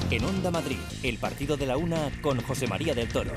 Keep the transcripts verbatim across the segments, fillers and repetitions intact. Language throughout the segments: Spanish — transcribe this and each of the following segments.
En Onda Madrid, el partido de la una con José María del Toro.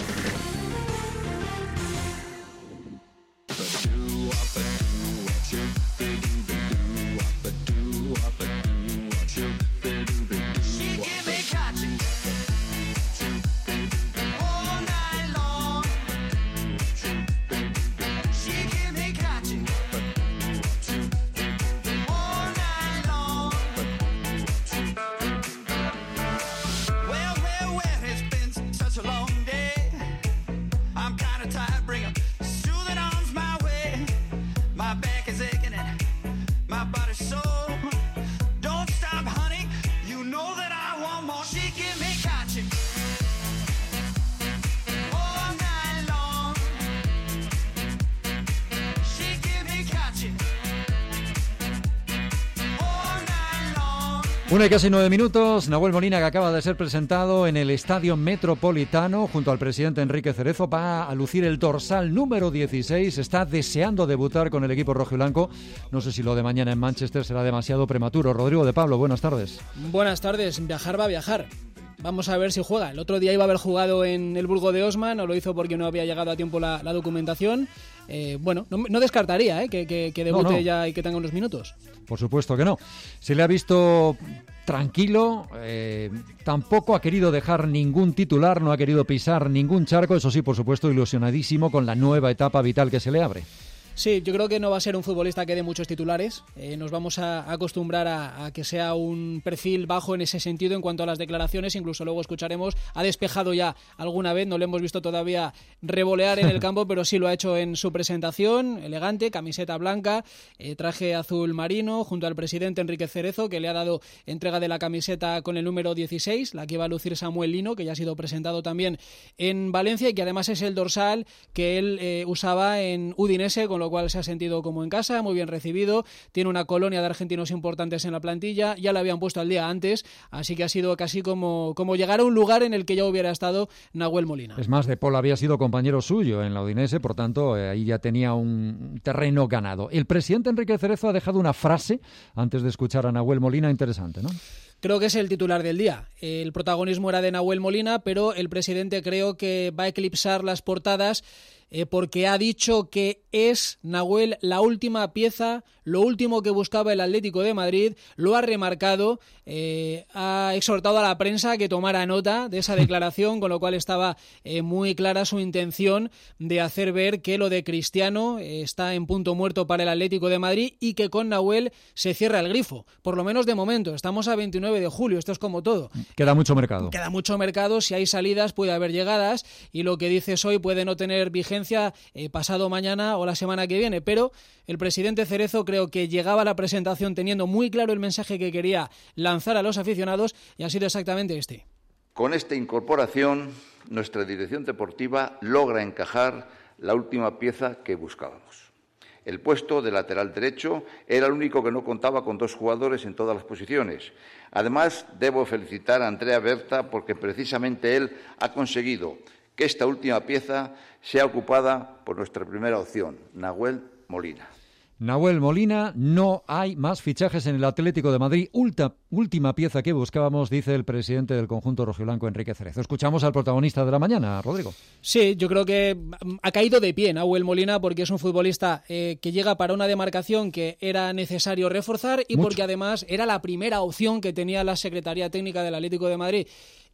Una y casi nueve minutos, Nahuel Molina, que acaba de ser presentado en el Estadio Metropolitano junto al presidente Enrique Cerezo, va a lucir el dorsal número dieciséis, está deseando debutar con el equipo rojiblanco. No sé si lo de mañana en Manchester será demasiado prematuro. Rodrigo de Pablo, buenas tardes. Buenas tardes, viajar va a viajar. Vamos a ver si juega. El otro día iba a haber jugado en el Burgo de Osma, no lo hizo porque no había llegado a tiempo la, la documentación. Eh, bueno, no, no descartaría eh, que, que, que debute no, no. ya y que tenga unos minutos. Por supuesto que no. Se le ha visto tranquilo, eh, tampoco ha querido dejar ningún titular, no ha querido pisar ningún charco, eso sí, por supuesto, ilusionadísimo con la nueva etapa vital que se le abre. Sí, yo creo que no va a ser un futbolista que dé muchos titulares. Eh, nos vamos a acostumbrar a, a que sea un perfil bajo en ese sentido en cuanto a las declaraciones. Incluso luego escucharemos, ha despejado ya alguna vez, no le hemos visto todavía revolear en el campo, pero sí lo ha hecho en su presentación, elegante, camiseta blanca, eh, traje azul marino, junto al presidente Enrique Cerezo, que le ha dado entrega de la camiseta con el número dieciséis, la que iba a lucir Samuel Lino, que ya ha sido presentado también en Valencia y que además es el dorsal que él eh, usaba en Udinese, con lo cual se ha sentido como en casa, muy bien recibido, tiene una colonia de argentinos importantes en la plantilla, ya la habían puesto al día antes, así que ha sido casi como, como llegar a un lugar en el que ya hubiera estado Nahuel Molina. Es más, De Paul había sido compañero suyo en la Udinese, por tanto, eh, ahí ya tenía un terreno ganado. El presidente Enrique Cerezo ha dejado una frase, antes de escuchar a Nahuel Molina, interesante, ¿no? Creo que es el titular del día. El protagonismo era de Nahuel Molina, pero el presidente creo que va a eclipsar las portadas eh, porque ha dicho que es Nahuel la última pieza, lo último que buscaba el Atlético de Madrid, lo ha remarcado, eh, ha exhortado a la prensa a que tomara nota de esa declaración, con lo cual estaba eh, muy clara su intención de hacer ver que lo de Cristiano eh, está en punto muerto para el Atlético de Madrid y que con Nahuel se cierra el grifo, por lo menos de momento. Estamos a veintinueve de julio, esto es como todo. Queda mucho mercado. Queda mucho mercado, si hay salidas puede haber llegadas y lo que dices hoy puede no tener vigencia eh, pasado mañana o la semana que viene, pero el presidente Cerezo creo que llegaba a la presentación teniendo muy claro el mensaje que quería lanzar a los aficionados y ha sido exactamente este. Con esta incorporación, nuestra dirección deportiva logra encajar la última pieza que buscábamos. El puesto de lateral derecho era el único que no contaba con dos jugadores en todas las posiciones. Además, debo felicitar a Andrea Berta porque precisamente él ha conseguido que esta última pieza sea ocupada por nuestra primera opción, Nahuel Molina. Nahuel Molina, no hay más fichajes en el Atlético de Madrid. Ulta, última pieza que buscábamos, dice el presidente del conjunto rojiblanco, Enrique Cerezo. Escuchamos al protagonista de la mañana, Rodrigo. Sí, yo creo que ha caído de pie Nahuel Molina porque es un futbolista eh, que llega para una demarcación que era necesario reforzar y Mucho. porque además era la primera opción que tenía la Secretaría Técnica del Atlético de Madrid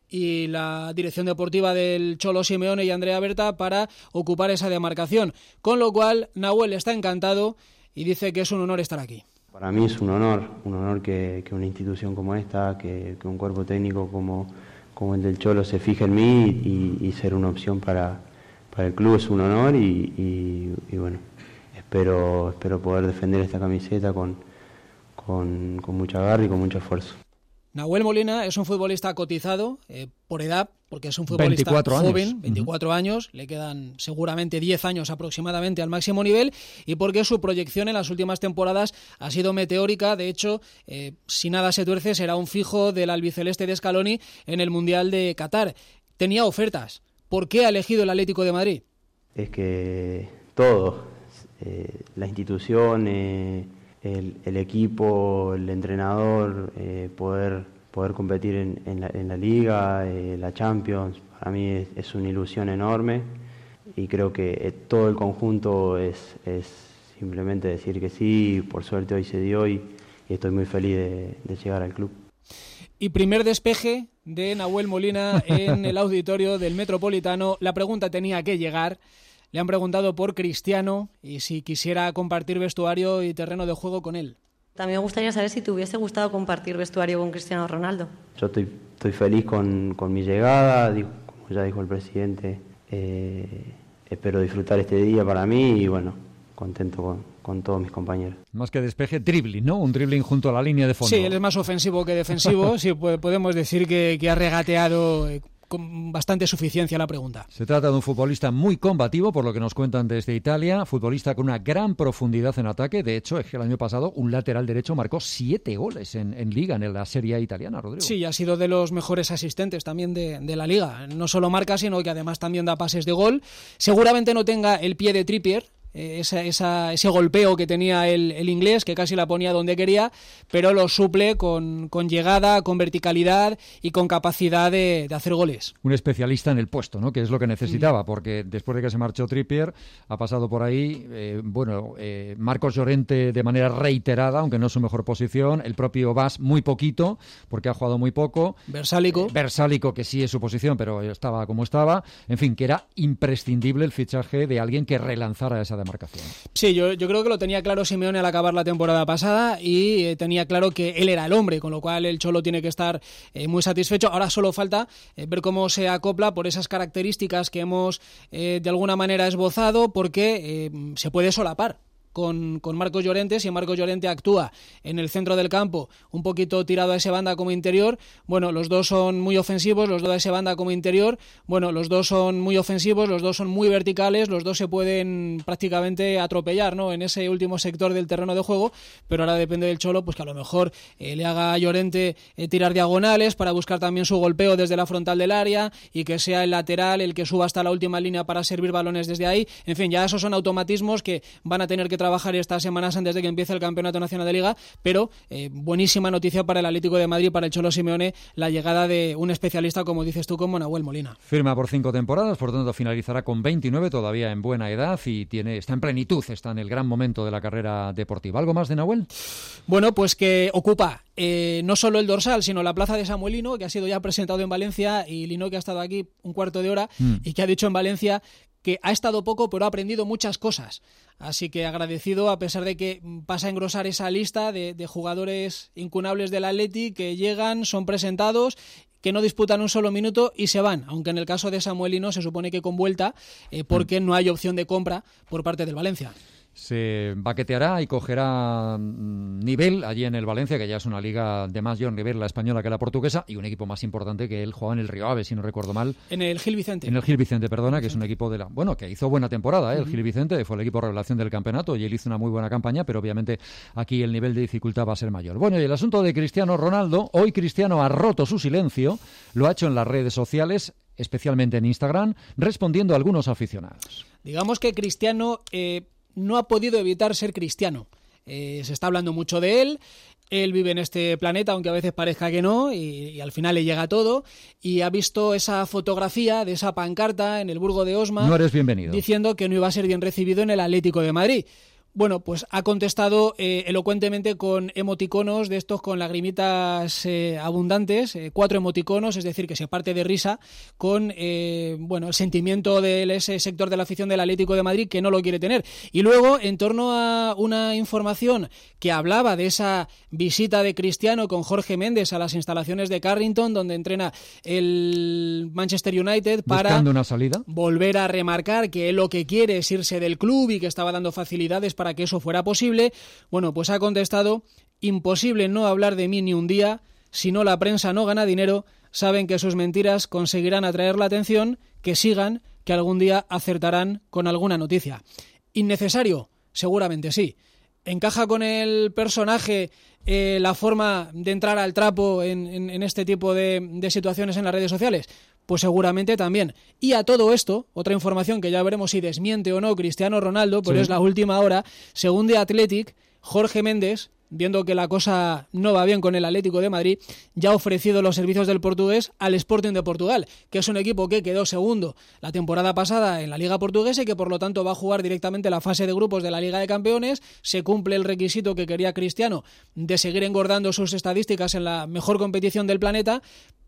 y la dirección deportiva del Cholo Simeone y Andrea Berta para ocupar esa demarcación. Con lo cual, Nahuel está encantado y dice que es un honor estar aquí. Para mí es un honor, un honor que, que una institución como esta, que, que un cuerpo técnico como, como el del Cholo se fije en mí y, y ser una opción para, para el club es un honor y, y, y bueno, espero, espero poder defender esta camiseta con, con, con mucha garra y con mucho esfuerzo. Nahuel Molina es un futbolista cotizado eh, por edad, porque es un futbolista veinticuatro joven, años. veinticuatro uh-huh. años, le quedan seguramente diez años aproximadamente al máximo nivel, y porque su proyección en las últimas temporadas ha sido meteórica. De hecho, eh, si nada se tuerce, será un fijo del albiceleste de Scaloni en el Mundial de Qatar. Tenía ofertas. ¿Por qué ha elegido el Atlético de Madrid? Es que todo, eh, la institución... Eh... El, el equipo, el entrenador, eh, poder poder competir en, en, la, en la Liga, eh, la Champions, para mí es, es una ilusión enorme y creo que eh, todo el conjunto es, es simplemente decir que sí. Por suerte hoy se dio y, y estoy muy feliz de, de llegar al club. Y primer despeje de Nahuel Molina en el auditorio del Metropolitano. La pregunta tenía que llegar. Le han preguntado por Cristiano y si quisiera compartir vestuario y terreno de juego con él. También me gustaría saber si te hubiese gustado compartir vestuario con Cristiano Ronaldo. Yo estoy, estoy feliz con, con mi llegada, digo, como ya dijo el presidente, eh, espero disfrutar este día para mí y bueno, contento con, con todos mis compañeros. Más que despeje, dribbling, ¿no? Un dribbling junto a la línea de fondo. Sí, él es más ofensivo que defensivo. Sí, podemos decir que, que ha regateado con bastante suficiencia la pregunta. Se trata de un futbolista muy combativo, por lo que nos cuentan desde Italia, futbolista con una gran profundidad en ataque. De hecho, es que el año pasado un lateral derecho marcó siete goles en, en Liga, en la Serie A italiana, Rodrigo. Sí, ha sido de los mejores asistentes también de, de la Liga. No solo marca, sino que además también da pases de gol. Seguramente no tenga el pie de Trippier, Esa, esa, ese golpeo que tenía el, el inglés, que casi la ponía donde quería, pero lo suple con, con llegada, con verticalidad y con capacidad de, de hacer goles. Un especialista en el puesto, ¿no? Que es lo que necesitaba, porque después de que se marchó Trippier, ha pasado por ahí, eh, bueno, eh, Marcos Llorente de manera reiterada, aunque no es su mejor posición, el propio Bas muy poquito, porque ha jugado muy poco. Versálico. Eh, Versálico, que sí es su posición, pero estaba como estaba. En fin, que era imprescindible el fichaje de alguien que relanzara esa demarcación. Sí, yo, yo creo que lo tenía claro Simeone al acabar la temporada pasada y eh, tenía claro que él era el hombre, con lo cual el Cholo tiene que estar eh, muy satisfecho. Ahora solo falta eh, ver cómo se acopla por esas características que hemos eh, de alguna manera esbozado, porque eh, se puede solapar con, con Marcos Llorente. Si Marcos Llorente actúa en el centro del campo, un poquito tirado a ese banda como interior, bueno, los dos son muy ofensivos, los dos a ese banda como interior, bueno, los dos son muy ofensivos, los dos son muy verticales, los dos se pueden prácticamente atropellar, ¿no?, en ese último sector del terreno de juego, pero ahora depende del Cholo, pues que a lo mejor eh, le haga a Llorente eh, tirar diagonales para buscar también su golpeo desde la frontal del área y que sea el lateral el que suba hasta la última línea para servir balones desde ahí. En fin, ya esos son automatismos que van a tener que trabajar trabajar estas semanas antes de que empiece el Campeonato Nacional de Liga, pero eh, buenísima noticia para el Atlético de Madrid, para el Cholo Simeone, la llegada de un especialista, como dices tú, como Nahuel Molina. Firma por cinco temporadas, por tanto finalizará con veintinueve, todavía en buena edad y tiene está en plenitud, está en el gran momento de la carrera deportiva. ¿Algo más de Nahuel? Bueno, pues que ocupa eh, no solo el dorsal, sino la plaza de Samuel Lino, que ha sido ya presentado en Valencia, y Lino, que ha estado aquí un cuarto de hora mm. y que ha dicho en Valencia que ha estado poco, pero ha aprendido muchas cosas. Así que agradecido, a pesar de que pasa a engrosar esa lista de, de jugadores incunables del Atleti que llegan, son presentados, que no disputan un solo minuto y se van, aunque en el caso de Samuel Lino se supone que con vuelta, eh, porque no hay opción de compra por parte del Valencia. Se baqueteará y cogerá nivel allí en el Valencia, que ya es una liga de mayor nivel la española que la portuguesa, y un equipo más importante que él juega en el Río Ave, si no recuerdo mal. En el Gil Vicente. En el Gil Vicente, perdona, que es un equipo de la... Bueno, que hizo buena temporada, ¿eh? El uh-huh. Gil Vicente fue el equipo revelación del campeonato y él hizo una muy buena campaña, pero obviamente aquí el nivel de dificultad va a ser mayor. Bueno, y el asunto de Cristiano Ronaldo, hoy Cristiano ha roto su silencio, lo ha hecho en las redes sociales, especialmente en Instagram, respondiendo a algunos aficionados. Digamos que Cristiano... Eh... no ha podido evitar ser cristiano. Eh, se está hablando mucho de él, él vive en este planeta, aunque a veces parezca que no, y, y al final le llega todo, y ha visto esa fotografía de esa pancarta en el Burgo de Osma, no eres bienvenido, diciendo que no iba a ser bien recibido en el Atlético de Madrid. Bueno, pues ha contestado eh, elocuentemente con emoticonos de estos con lagrimitas eh, abundantes, eh, cuatro emoticonos, es decir, que se parte de risa con eh, bueno, el sentimiento de ese sector de la afición del Atlético de Madrid que no lo quiere tener. Y luego, en torno a una información que hablaba de esa visita de Cristiano con Jorge Méndez a las instalaciones de Carrington, donde entrena el Manchester United, para buscando una salida, volver a remarcar que él lo que quiere es irse del club y que estaba dando facilidades para que eso fuera posible, bueno, pues ha contestado: imposible no hablar de mí ni un día, si no la prensa no gana dinero, saben que sus mentiras conseguirán atraer la atención, que sigan, que algún día acertarán con alguna noticia. ¿Innecesario? Seguramente sí. ¿Encaja con el personaje eh, la forma de entrar al trapo en, en, en este tipo de, de situaciones en las redes sociales? Pues seguramente también. Y a todo esto, otra información que ya veremos si desmiente o no Cristiano Ronaldo, pero sí, es la última hora, según The Athletic, Jorge Méndez viendo que la cosa no va bien con el Atlético de Madrid, ya ha ofrecido los servicios del portugués al Sporting de Portugal, que es un equipo que quedó segundo la temporada pasada en la Liga Portuguesa y que por lo tanto va a jugar directamente la fase de grupos de la Liga de Campeones. Se cumple el requisito que quería Cristiano de seguir engordando sus estadísticas en la mejor competición del planeta.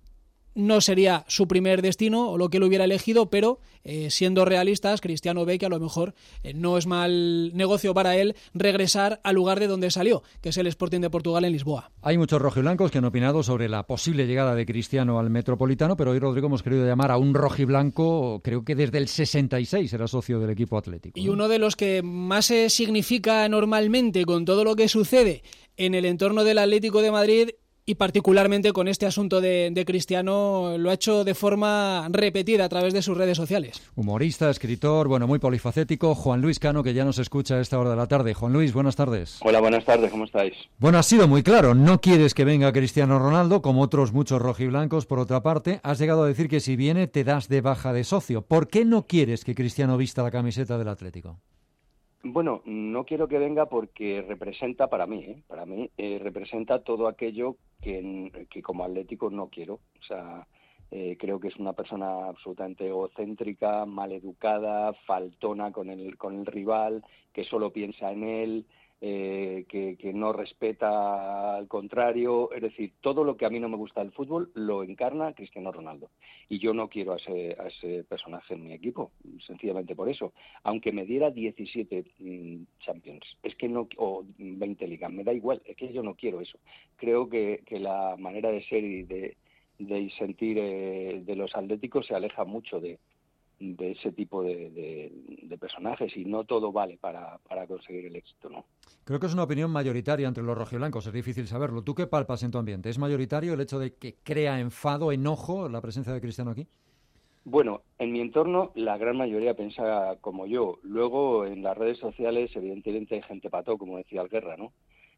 No sería su primer destino o lo que él hubiera elegido, pero eh, siendo realistas, Cristiano ve que a lo mejor eh, no es mal negocio para él regresar al lugar de donde salió, que es el Sporting de Portugal en Lisboa. Hay muchos rojiblancos que han opinado sobre la posible llegada de Cristiano al Metropolitano, pero hoy, Rodrigo, hemos querido llamar a un rojiblanco, creo que desde el sesenta y seis era socio del equipo atlético, ¿no? Y uno de los que más se significa normalmente con todo lo que sucede en el entorno del Atlético de Madrid, y particularmente con este asunto de, de Cristiano, lo ha hecho de forma repetida a través de sus redes sociales. Humorista, escritor, bueno, muy polifacético, Juan Luis Cano, que ya nos escucha a esta hora de la tarde. Juan Luis, buenas tardes. Hola, buenas tardes, ¿cómo estáis? Bueno, has sido muy claro, no quieres que venga Cristiano Ronaldo, como otros muchos rojiblancos. Por otra parte, has llegado a decir que si viene te das de baja de socio. ¿Por qué no quieres que Cristiano vista la camiseta del Atlético? Bueno, no quiero que venga porque representa para mí, ¿eh? para mí eh, representa todo aquello que, que como atlético no quiero. O sea, eh, creo que es una persona absolutamente egocéntrica, maleducada, faltona con el con el rival, que solo piensa en él, eh, que, que no respeta al contrario. Es decir, todo lo que a mí no me gusta del fútbol lo encarna Cristiano Ronaldo. Y yo no quiero a ese, a ese personaje en mi equipo, sencillamente por eso. Aunque me diera diecisiete mm, Champions, es que no, o veinte Ligas, me da igual, es que yo no quiero eso. Creo que, que la manera de ser y de, de sentir eh, de los atléticos se aleja mucho de, de ese tipo de, de, de personajes, y no todo vale para, para conseguir el éxito, ¿no? Creo que es una opinión mayoritaria entre los rojiblancos, es difícil saberlo. ¿Tú qué palpas en tu ambiente? ¿Es mayoritario el hecho de que crea enfado, enojo la presencia de Cristiano aquí? Bueno, en mi entorno la gran mayoría piensa como yo. Luego en las redes sociales evidentemente hay gente pató, como decía Alguerra, ¿no?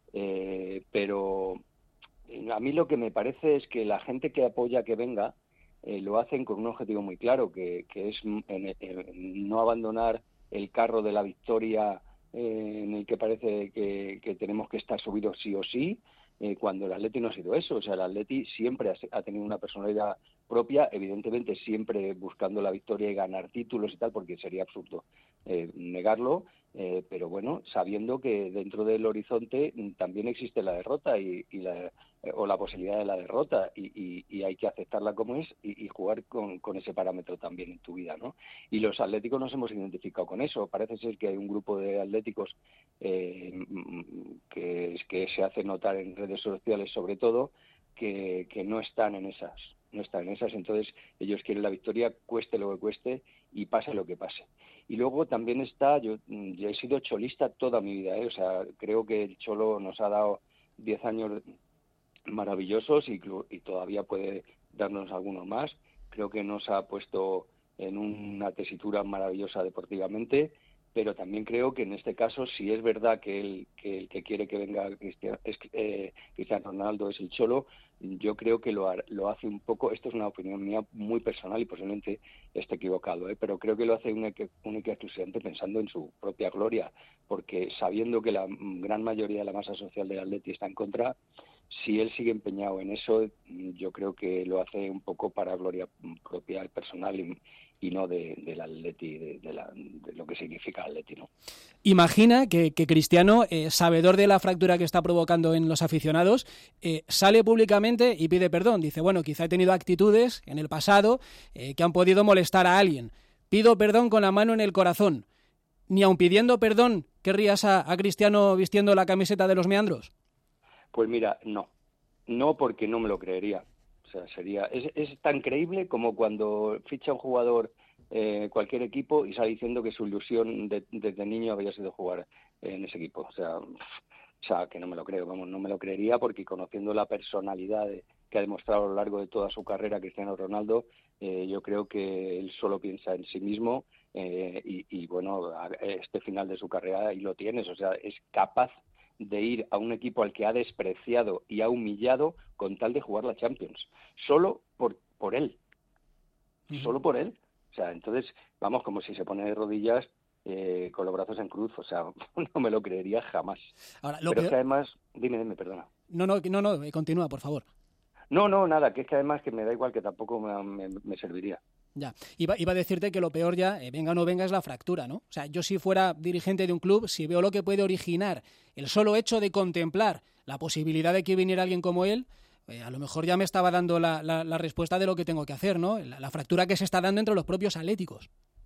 Eh, pero a mí lo que me parece es que la gente que apoya que venga eh, lo hacen con un objetivo muy claro, que, que es en, en no abandonar el carro de la victoria eh, en el que parece que, que tenemos que estar subidos sí o sí, eh, cuando el Atleti no ha sido eso. O sea, el Atleti siempre ha, ha tenido una personalidad propia, evidentemente siempre buscando la victoria y ganar títulos y tal, porque sería absurdo eh, negarlo, eh, pero bueno, sabiendo que dentro del horizonte también existe la derrota y, y la, eh, o la posibilidad de la derrota, y, y, y hay que aceptarla como es y, y jugar con, con ese parámetro también en tu vida, ¿no? Y los atléticos nos hemos identificado con eso. Parece ser que hay un grupo de atléticos eh, que, que se hace notar en redes sociales sobre todo, que, que no están en esas no están en esas, entonces ellos quieren la victoria, cueste lo que cueste y pase lo que pase. Y luego también está, yo, yo he sido cholista toda mi vida, ¿eh? O sea, creo que el Cholo nos ha dado diez años maravillosos y, y todavía puede darnos algunos más. Creo que nos ha puesto en una tesitura maravillosa deportivamente, pero también creo que en este caso, si es verdad que el que, el que quiere que venga Cristiano, es, eh, Cristiano Ronaldo es el Cholo, yo creo que lo, lo hace un poco, esto es una opinión mía muy personal y posiblemente esté equivocado, ¿eh? pero creo que lo hace única y exclusivamente pensando en su propia gloria, porque sabiendo que la gran mayoría de la masa social del Atleti está en contra, si él sigue empeñado en eso, yo creo que lo hace un poco para gloria propia personal y, y no de, del Atleti, de, de, la, de lo que significa Atleti, ¿no? Imagina que, que Cristiano, eh, sabedor de la fractura que está provocando en los aficionados, eh, sale públicamente y pide perdón. Dice, bueno, quizá he tenido actitudes en el pasado eh, que han podido molestar a alguien. Pido perdón con la mano en el corazón. Ni aun pidiendo perdón, ¿querrías a, a Cristiano vistiendo la camiseta de los meandros? Pues mira, no. No, porque no me lo creería. O sea, sería es, es tan creíble como cuando ficha un jugador eh, cualquier equipo y sale diciendo que su ilusión de, desde niño había sido jugar en ese equipo. O sea, o sea, que no me lo creo, vamos, no me lo creería, porque conociendo la personalidad de, que ha demostrado a lo largo de toda su carrera Cristiano Ronaldo, eh, yo creo que él solo piensa en sí mismo eh, y, y, bueno, a este final de su carrera y lo tienes, o sea, es capaz de ir a un equipo al que ha despreciado y ha humillado con tal de jugar la Champions, solo por por él, uh-huh. solo por él. O sea, entonces, vamos, como si se pone de rodillas, eh, con los brazos en cruz, o sea, no me lo creería jamás. Ahora, lo Pero peor... es que además, dime, dime, perdona. No, no, no, no, continúa, por favor. No, no, nada, que es que además que me da igual, que tampoco me, me, me serviría. Ya, iba, iba a decirte que lo peor ya, eh, venga o no venga, es la fractura, ¿no? O sea, yo si fuera dirigente de un club, si veo lo que puede originar el solo hecho de contemplar la posibilidad de que viniera alguien como él, eh, a lo mejor ya me estaba dando la, la, la respuesta de lo que tengo que hacer, ¿no? La, la fractura que se está dando entre los propios atléticos.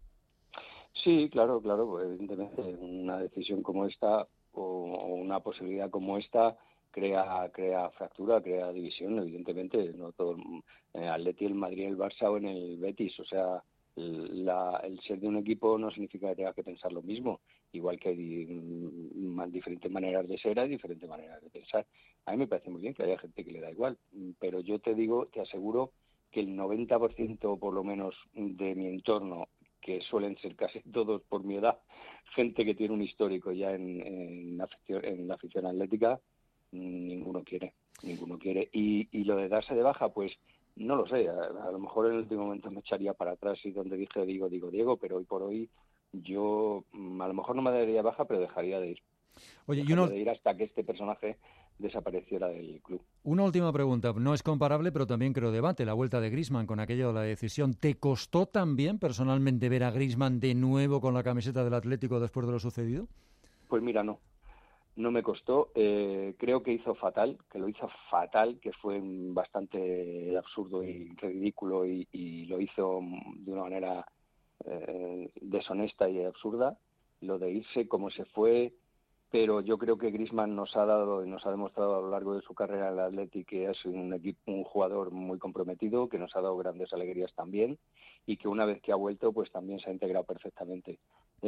Sí, claro, claro, pues evidentemente una decisión como esta o, o una posibilidad como esta crea crea fractura, crea división, evidentemente, no todo el eh, Atleti, el Madrid, el Barça o en el Betis, o sea, la, el ser de un equipo no significa que tengas que pensar lo mismo, igual que hay mm, diferentes maneras de ser, hay diferentes maneras de pensar. A mí me parece muy bien que haya gente que le da igual, pero yo te digo, te aseguro que el noventa por ciento por lo menos de mi entorno, que suelen ser casi todos por mi edad, gente que tiene un histórico ya en, en, la, afición, en la afición atlética, ninguno quiere, ninguno quiere. Y, y lo de darse de baja, pues no lo sé, a, a lo mejor en el último momento me echaría para atrás y donde dije, digo, digo, Diego, pero hoy por hoy yo a lo mejor no me daría baja, pero dejaría de ir. Oye, dejaría y uno... de ir hasta que este personaje desapareciera del club. Una última pregunta, no es comparable, pero también creo debate, la vuelta de Griezmann con aquello de la decisión. ¿Te costó también personalmente ver a Griezmann de nuevo con la camiseta del Atlético después de lo sucedido? Pues mira, no. No me costó, eh, creo que hizo fatal, que lo hizo fatal, que fue bastante absurdo y ridículo y, y lo hizo de una manera eh, deshonesta y absurda, lo de irse como se fue, pero yo creo que Griezmann nos ha dado y nos ha demostrado a lo largo de su carrera en el Athletic que es un equipo, un jugador muy comprometido, que nos ha dado grandes alegrías también y que una vez que ha vuelto pues también se ha integrado perfectamente.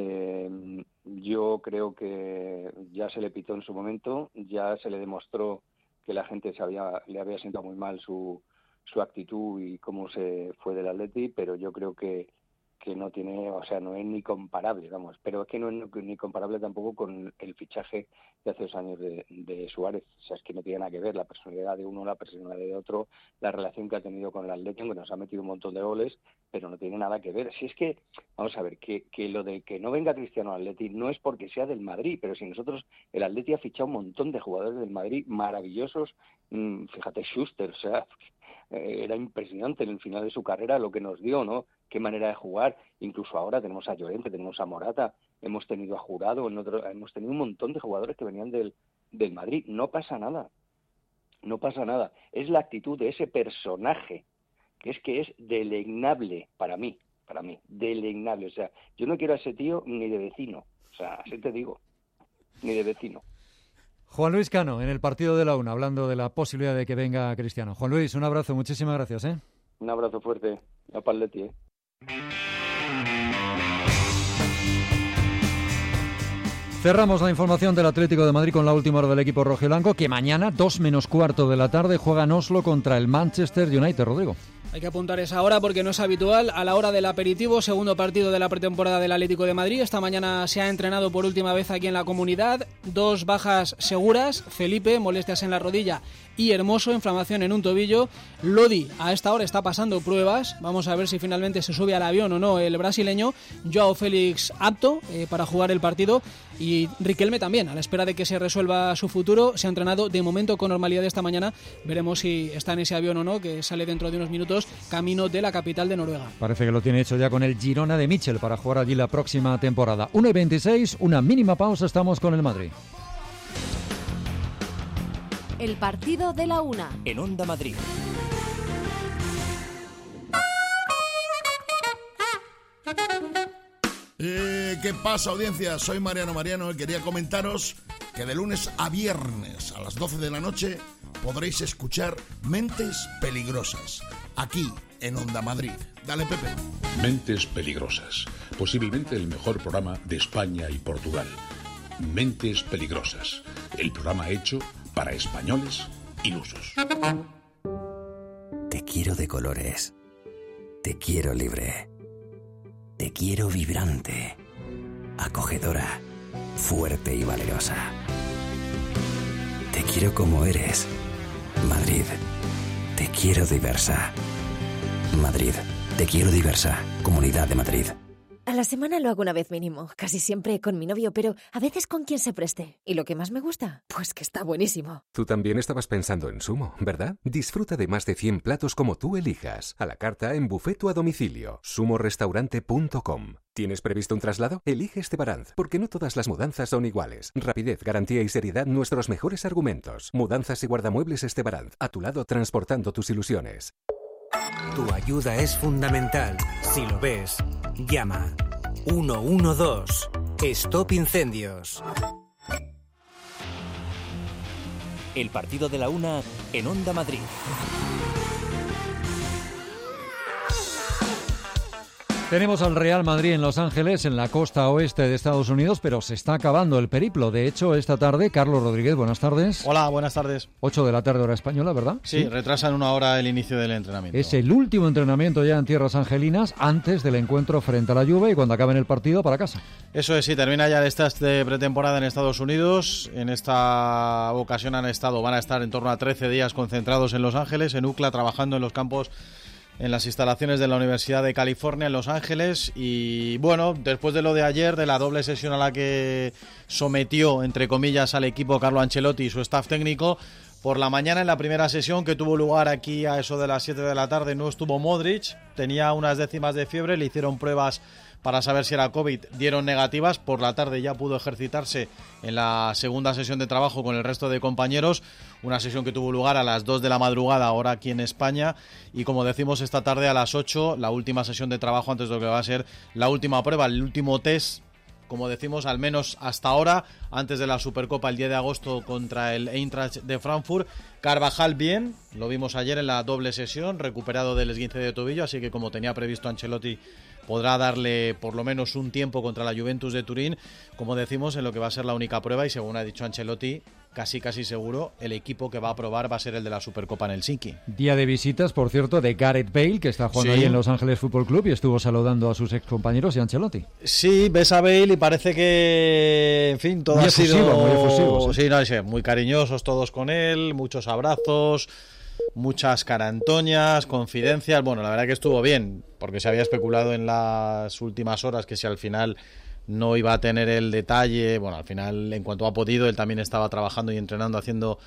Eh, yo creo que ya se le pitó en su momento, ya se le demostró que la gente se había, le había sentado muy mal su, su actitud y cómo se fue del Atleti, pero yo creo que que no tiene, o sea, no es ni comparable, vamos, pero es que no es ni comparable tampoco con el fichaje de hace dos años de, de Suárez, o sea, es que no tiene nada que ver la personalidad de uno, la personalidad de otro, la relación que ha tenido con el Atlético, que nos ha metido un montón de goles, pero no tiene nada que ver. Si es que, vamos a ver, que, que lo de que no venga Cristiano al Atleti no es porque sea del Madrid, pero si nosotros, el Atleti ha fichado un montón de jugadores del Madrid maravillosos, mmm, fíjate, Schuster, o sea, era impresionante en el final de su carrera lo que nos dio, ¿no? Qué manera de jugar. Incluso ahora tenemos a Llorente, tenemos a Morata, hemos tenido a Jurado, en otro, hemos tenido un montón de jugadores que venían del, del Madrid. No pasa nada, no pasa nada. Es la actitud de ese personaje, que es que es deleznable para mí, para mí, deleznable. O sea, yo no quiero a ese tío ni de vecino, o sea, así te digo, ni de vecino. Juan Luis Cano, en el partido de la UNA, hablando de la posibilidad de que venga Cristiano. Juan Luis, un abrazo, muchísimas gracias, ¿eh? Un abrazo fuerte, a Paletti, ¿eh? Cerramos la información del Atlético de Madrid con la última hora del equipo rojiblanco, que mañana, dos menos cuarto de la tarde, juega en Oslo contra el Manchester United, Rodrigo. Hay que apuntar esa hora porque no es habitual. A la hora del aperitivo, segundo partido de la pretemporada del Atlético de Madrid. Esta mañana se ha entrenado por última vez aquí en la comunidad. Dos bajas seguras. Felipe, molestias en la rodilla, y Hermoso, inflamación en un tobillo. Lodi, a esta hora está pasando pruebas. Vamos a ver si finalmente se sube al avión o no el brasileño. Joao Félix apto eh, para jugar el partido. Y Riquelme también, a la espera de que se resuelva su futuro. Se ha entrenado de momento con normalidad esta mañana. Veremos si está en ese avión o no, que sale dentro de unos minutos, camino de la capital de Noruega. Parece que lo tiene hecho ya con el Girona de Michel para jugar allí la próxima temporada. uno y veintiséis, una mínima pausa, estamos con el Madrid. El partido de la una. En Onda Madrid. Eh, ¿Qué pasa, audiencia? Soy Mariano Mariano y quería comentaros que de lunes a viernes a las doce de la noche podréis escuchar Mentes Peligrosas, aquí en Onda Madrid. Dale, Pepe. Mentes Peligrosas, posiblemente el mejor programa de España y Portugal. Mentes Peligrosas, el programa hecho para españoles ilusos. Te quiero de colores, te quiero libre, te quiero vibrante, acogedora, fuerte y valerosa. Te quiero como eres, Madrid. Te quiero diversa, Madrid. Te quiero diversa, Comunidad de Madrid. A la semana lo hago una vez mínimo, casi siempre con mi novio, pero a veces con quien se preste. ¿Y lo que más me gusta? Pues que está buenísimo. Tú también estabas pensando en Sumo, ¿verdad? Disfruta de más de cien platos como tú elijas, a la carta, en buffet o a domicilio. sumo restaurante punto com. ¿Tienes previsto un traslado? Elige Estebaranz, porque no todas las mudanzas son iguales. Rapidez, garantía y seriedad, nuestros mejores argumentos. Mudanzas y guardamuebles Estebaranz, a tu lado transportando tus ilusiones. Tu ayuda es fundamental. Si lo ves, llama. uno uno dos. Stop Incendios. El partido de la una en Onda Madrid. Tenemos al Real Madrid en Los Ángeles, en la costa oeste de Estados Unidos, pero se está acabando el periplo. De hecho, esta tarde, Carlos Rodríguez, buenas tardes. Hola, buenas tardes. ocho de la tarde, hora española, ¿verdad? Sí, sí, retrasan una hora el inicio del entrenamiento. Es el último entrenamiento ya en tierras angelinas, antes del encuentro frente a la Juve y cuando acaben el partido para casa. Eso es, sí, termina ya el test de pretemporada en Estados Unidos. En esta ocasión han estado, van a estar en torno a trece días concentrados en Los Ángeles, en U C L A, trabajando en los campos, en las instalaciones de la Universidad de California en Los Ángeles. Y bueno, después de lo de ayer, de la doble sesión a la que sometió, entre comillas, al equipo Carlo Ancelotti y su staff técnico, por la mañana en la primera sesión que tuvo lugar aquí a eso de las siete de la tarde no estuvo Modric, tenía unas décimas de fiebre, le hicieron pruebas para saber si era COVID, dieron negativas. Por la tarde ya pudo ejercitarse en la segunda sesión de trabajo con el resto de compañeros, una sesión que tuvo lugar a las dos de la madrugada, ahora aquí en España, y como decimos, esta tarde a las ocho, la última sesión de trabajo antes de lo que va a ser la última prueba, el último test, como decimos, al menos hasta ahora, antes de la Supercopa el diez de agosto contra el Eintracht de Frankfurt. Carvajal bien, lo vimos ayer en la doble sesión, recuperado del esguince de tobillo, así que como tenía previsto Ancelotti, podrá darle por lo menos un tiempo contra la Juventus de Turín, como decimos, en lo que va a ser la única prueba, y según ha dicho Ancelotti, casi casi seguro, el equipo que va a probar va a ser el de la Supercopa en Helsinki. Día de visitas, por cierto, de Gareth Bale, que está jugando sí. ahí en Los Ángeles Fútbol Club y estuvo saludando a sus excompañeros y a Ancelotti. Sí, ves a Bale y parece que, en fin, todo muy ha efusivo, sido... Muy efusivo, sí, sí, no, sí, muy cariñosos todos con él, muchos abrazos, muchas carantoñas, confidencias. Bueno, la verdad que estuvo bien, porque se había especulado en las últimas horas que si al final no iba a tener el detalle. Bueno, al final, en cuanto ha podido, él también estaba trabajando y entrenando, haciendo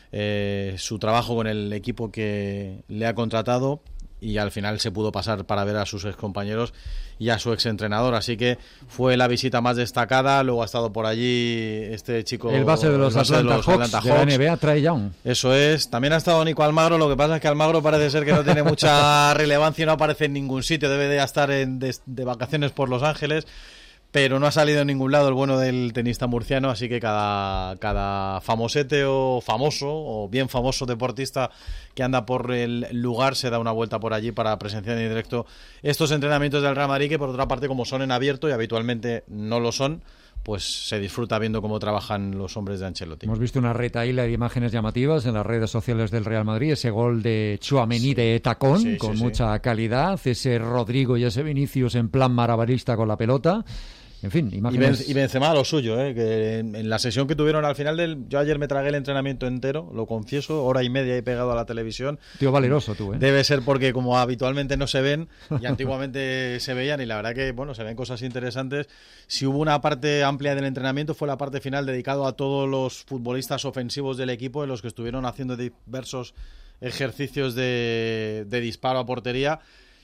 eh, su trabajo con el equipo que le ha contratado, y al final se pudo pasar para ver a sus excompañeros y a su exentrenador, así que fue la visita más destacada. Luego ha estado por allí este chico, el base de los, base Atlanta, de los Hawks, Atlanta Hawks, de la N B A, Trae Young. Eso es. También ha estado Nico Almagro. Lo que pasa es que Almagro parece ser que no tiene mucha relevancia y no aparece en ningún sitio, debe de estar en, de, de vacaciones por Los Ángeles, pero no ha salido en ningún lado el bueno del tenista murciano, así que cada, cada famosete o famoso o bien famoso deportista que anda por el lugar se da una vuelta por allí para presenciar en directo estos entrenamientos del Real Madrid, que por otra parte, como son en abierto y habitualmente no lo son, pues se disfruta viendo cómo trabajan los hombres de Ancelotti. Hemos visto una retahíla de imágenes llamativas en las redes sociales del Real Madrid, ese gol de Tchouaméni sí. de tacón, sí, con sí, mucha sí. calidad, ese Rodrigo y ese Vinicius en plan maravilista con la pelota. En fin, imágenes... Y Benzema lo suyo, ¿eh? Que en, en la sesión que tuvieron al final del... Yo ayer me tragué el entrenamiento entero, lo confieso, hora y media he pegado a la televisión. Tío valeroso tú, ¿eh? Debe ser porque como habitualmente no se ven y antiguamente se veían, y la verdad que, bueno, se ven cosas interesantes. Si hubo una parte amplia del entrenamiento fue la parte final dedicado a todos los futbolistas ofensivos del equipo, en los que estuvieron haciendo diversos ejercicios de, de disparo a portería.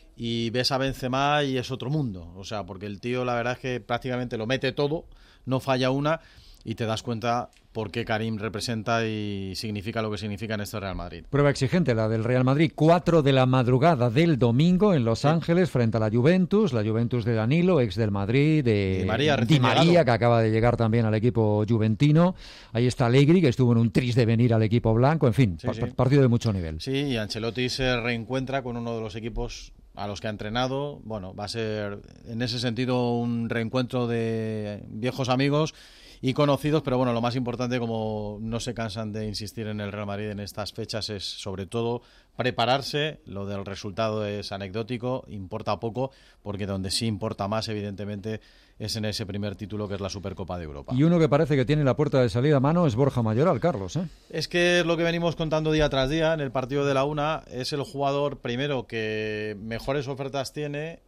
Y ves a Benzema y es otro mundo, o sea, porque el tío la verdad es que prácticamente lo mete todo, no falla una, y te das cuenta por qué Karim representa y significa lo que significa en este Real Madrid. Prueba exigente la del Real Madrid, cuatro de la madrugada del domingo en Los sí. Ángeles frente a la Juventus, la Juventus de Danilo, ex del Madrid, de Di María, Di María, que acaba de llegar también al equipo juventino. Ahí está Allegri, que estuvo en un tris de venir al equipo blanco, en fin, sí, pa- sí. partido de mucho nivel. Sí, y Ancelotti se reencuentra con uno de los equipos a los que ha entrenado. Bueno, va a ser en ese sentido un reencuentro de viejos amigos y conocidos, pero bueno, lo más importante, como no se cansan de insistir en el Real Madrid en estas fechas, es sobre todo prepararse. Lo del resultado es anecdótico, importa poco, porque donde sí importa más, evidentemente, es en ese primer título, que es la Supercopa de Europa. Y uno que parece que tiene la puerta de salida a mano es Borja Mayoral, Carlos, ¿eh? Es que es lo que venimos contando día tras día en el partido de la una. Es el jugador, primero, que mejores ofertas tiene,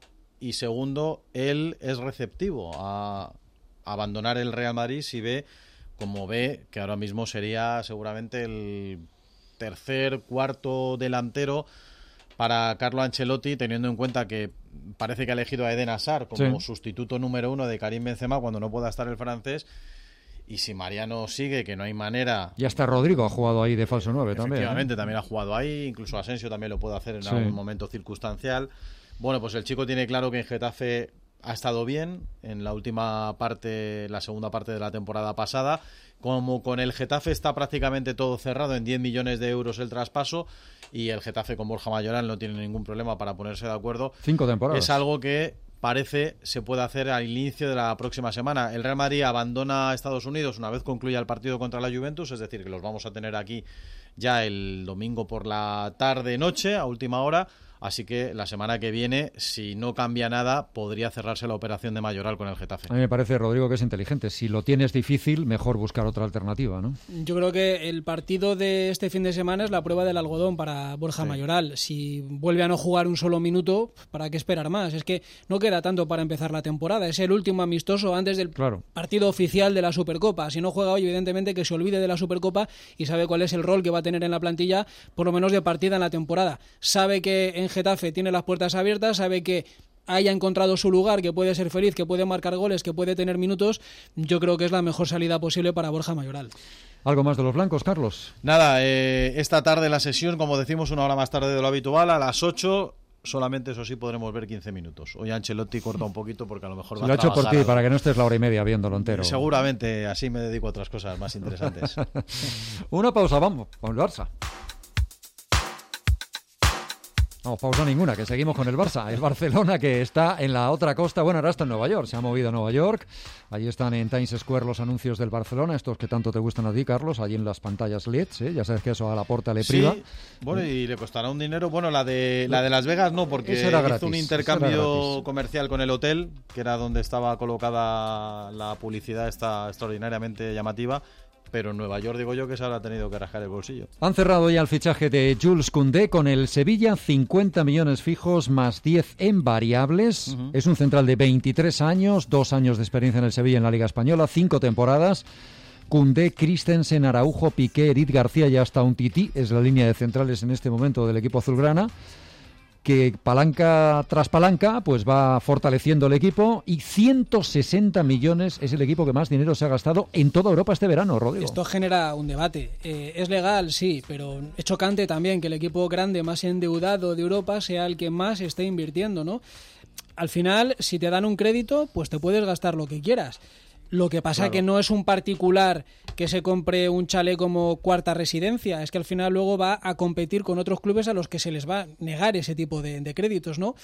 y segundo, él es receptivo a abandonar el Real Madrid si ve, como ve, que ahora mismo sería seguramente el tercer, cuarto delantero para Carlo Ancelotti, teniendo en cuenta que parece que ha elegido a Eden Hazard como sí. sustituto número uno de Karim Benzema cuando no pueda estar el francés. Y si Mariano sigue, que no hay manera... Y hasta Rodrigo ha jugado ahí de falso nueve también. Efectivamente, ¿eh? también ha jugado ahí, incluso Asensio también lo puede hacer en sí. algún momento circunstancial. Bueno, pues el chico tiene claro que en Getafe ha estado bien en la última parte, la segunda parte de la temporada pasada. Como con el Getafe está prácticamente todo cerrado, en diez millones de euros el traspaso, y el Getafe con Borja Mayoral no tiene ningún problema para ponerse de acuerdo. Cinco temporadas. Es algo que parece se puede hacer al inicio de la próxima semana. El Real Madrid abandona Estados Unidos una vez concluya el partido contra la Juventus, es decir, que los vamos a tener aquí ya el domingo por la tarde-noche, a última hora. Así que la semana que viene, si no cambia nada, podría cerrarse la operación de Mayoral con el Getafe. A mí me parece, Rodrigo, que es inteligente. Si lo tienes difícil, mejor buscar otra alternativa, ¿no? Yo creo que el partido de este fin de semana es la prueba del algodón para Borja sí. Mayoral. Si vuelve a no jugar un solo minuto, ¿para qué esperar más? Es que no queda tanto para empezar la temporada. Es el último amistoso antes del claro. partido oficial de la Supercopa. Si no juega hoy, evidentemente que se olvide de la Supercopa y sabe cuál es el rol que va a tener en la plantilla, por lo menos de partida en la temporada. Sabe que en Getafe tiene las puertas abiertas, sabe que haya encontrado su lugar, que puede ser feliz, que puede marcar goles, que puede tener minutos. Yo creo que es la mejor salida posible para Borja Mayoral. ¿Algo más de los blancos, Carlos? Nada, eh, esta tarde la sesión, como decimos, una hora más tarde de lo habitual, a las ocho. Solamente, eso sí, podremos ver quince minutos. Hoy Ancelotti corta un poquito porque a lo mejor va lo a he hecho por ti, algo. Para que no estés la hora y media viéndolo entero. Seguramente, así me dedico a otras cosas más interesantes. Una pausa, vamos, con el Barça. No, pausa ninguna, que seguimos con el Barça. El Barcelona, que está en la otra costa, bueno, ahora está en Nueva York, se ha movido a Nueva York. Allí están en Times Square los anuncios del Barcelona, estos que tanto te gustan a ti, Carlos, allí en las pantallas L E D, ¿eh? Ya sabes que eso a Laporta le priva. Sí, bueno, y le costará un dinero. Bueno, la de la de Las Vegas no, porque hizo gratis, un intercambio comercial con el hotel, que era donde estaba colocada la publicidad esta extraordinariamente llamativa. Pero en Nueva York, digo yo, que se habrá tenido que rascar el bolsillo. Han cerrado ya el fichaje de Jules Koundé con el Sevilla, cincuenta millones fijos más diez en variables. Uh-huh. Es un central de veintitrés años, dos años de experiencia en el Sevilla en la Liga Española, cinco temporadas. Koundé, Christensen, Araujo, Piqué, Eric García y hasta un Tití. Es la línea de centrales en este momento del equipo azulgrana, que palanca tras palanca pues va fortaleciendo el equipo, y ciento sesenta millones es el equipo que más dinero se ha gastado en toda Europa este verano, Rodrigo. Esto genera un debate. Eh, es legal, sí, pero es chocante también que el equipo grande más endeudado de Europa sea el que más esté invirtiendo, ¿no? Al final, si te dan un crédito, pues te puedes gastar lo que quieras. Lo que pasa claro. que no es un particular que se compre un chalet como cuarta residencia, es que al final luego va a competir con otros clubes a los que se les va a negar ese tipo de, de créditos, ¿no?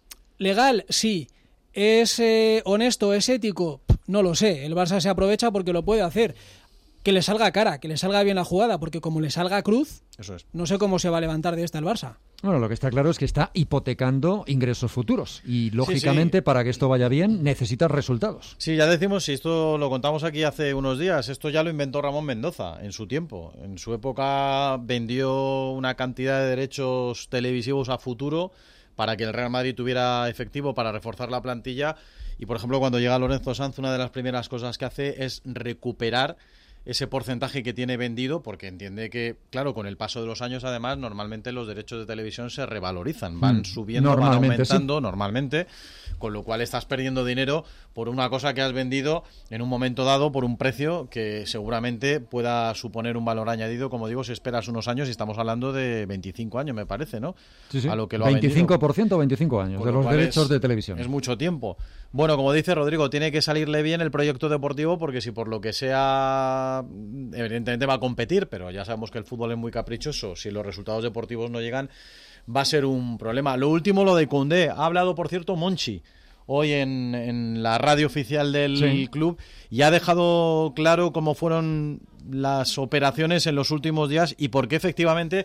Legal, sí. ¿Es eh, honesto, es ético? No lo sé. El Barça se aprovecha porque lo puede hacer. Que le salga cara, que le salga bien la jugada, porque como le salga cruz, eso es. No sé cómo se va a levantar de esta el Barça. Bueno, lo que está claro es que está hipotecando ingresos futuros y, lógicamente, sí, sí. para que esto vaya bien, necesitas resultados. Sí, ya decimos, si esto lo contamos aquí hace unos días, esto ya lo inventó Ramón Mendoza en su tiempo. En su época vendió una cantidad de derechos televisivos a futuro para que el Real Madrid tuviera efectivo para reforzar la plantilla. Y, por ejemplo, cuando llega Lorenzo Sanz, una de las primeras cosas que hace es recuperar ese porcentaje que tiene vendido, porque entiende que, claro, con el paso de los años, además, normalmente los derechos de televisión se revalorizan, van subiendo, van aumentando, sí. normalmente, con lo cual estás perdiendo dinero por una cosa que has vendido en un momento dado por un precio que seguramente pueda suponer un valor añadido, como digo, si esperas unos años, y estamos hablando de veinticinco años, me parece, ¿no? Sí, sí. A lo que lo veinticinco por ciento o veinticinco años de los derechos es, de televisión. Es mucho tiempo. Bueno, como dice Rodrigo, tiene que salirle bien el proyecto deportivo, porque si por lo que sea, evidentemente va a competir, pero ya sabemos que el fútbol es muy caprichoso, si los resultados deportivos no llegan, va a ser un problema. Lo último, lo de Koundé. Ha hablado, por cierto, Monchi hoy en, en la radio oficial del sí. club, y ha dejado claro cómo fueron las operaciones en los últimos días y por qué efectivamente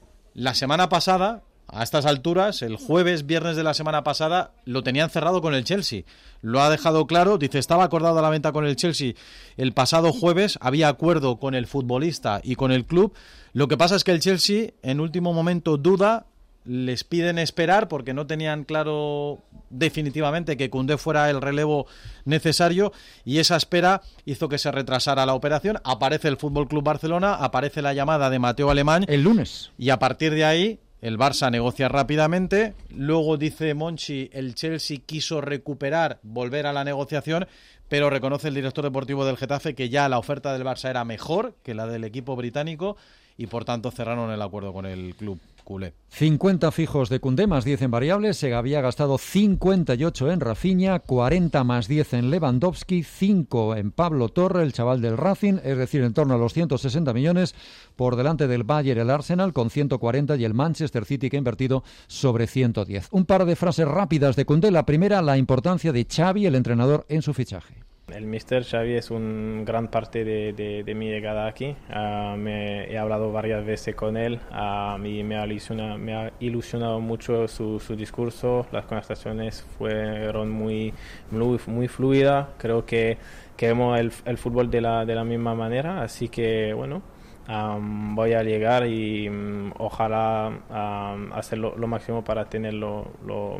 la semana pasada, a estas alturas, el jueves, viernes de la semana pasada, lo tenían cerrado con el Chelsea. Lo ha dejado claro, dice, estaba acordado la venta con el Chelsea el pasado jueves, había acuerdo con el futbolista y con el club. Lo que pasa es que el Chelsea en último momento duda les piden esperar porque no tenían claro definitivamente que Koundé fuera el relevo necesario, y esa espera hizo que se retrasara la operación. Aparece el F C Barcelona, aparece la llamada de Mateo Alemany el lunes, y a partir de ahí el Barça negocia rápidamente. Luego dice Monchi, el Chelsea quiso recuperar, volver a la negociación, pero reconoce el director deportivo del Getafe que ya la oferta del Barça era mejor que la del equipo británico y por tanto cerraron el acuerdo con el club culé. cincuenta fijos de Koundé más diez en variables, se había gastado cincuenta y ocho en Rafinha, cuarenta más diez en Lewandowski, cinco en Pablo Torre, el chaval del Racing, es decir, en torno a los ciento sesenta millones, por delante del Bayern el Arsenal con ciento cuarenta y el Manchester City que ha invertido sobre ciento diez. Un par de frases rápidas de Koundé. La primera, la importancia de Xavi, el entrenador, en su fichaje. El míster Xavi es un gran parte de, de, de mi llegada aquí. Uh, me he hablado varias veces con él. Uh, y me ha ilusionado, me ha ilusionado mucho su, su discurso. Las conversaciones fueron muy, muy, muy fluidas. Creo que queremos el, el fútbol de la, de la misma manera. Así que, bueno, um, voy a llegar y um, ojalá um, hacer lo, lo máximo para tener lo, lo,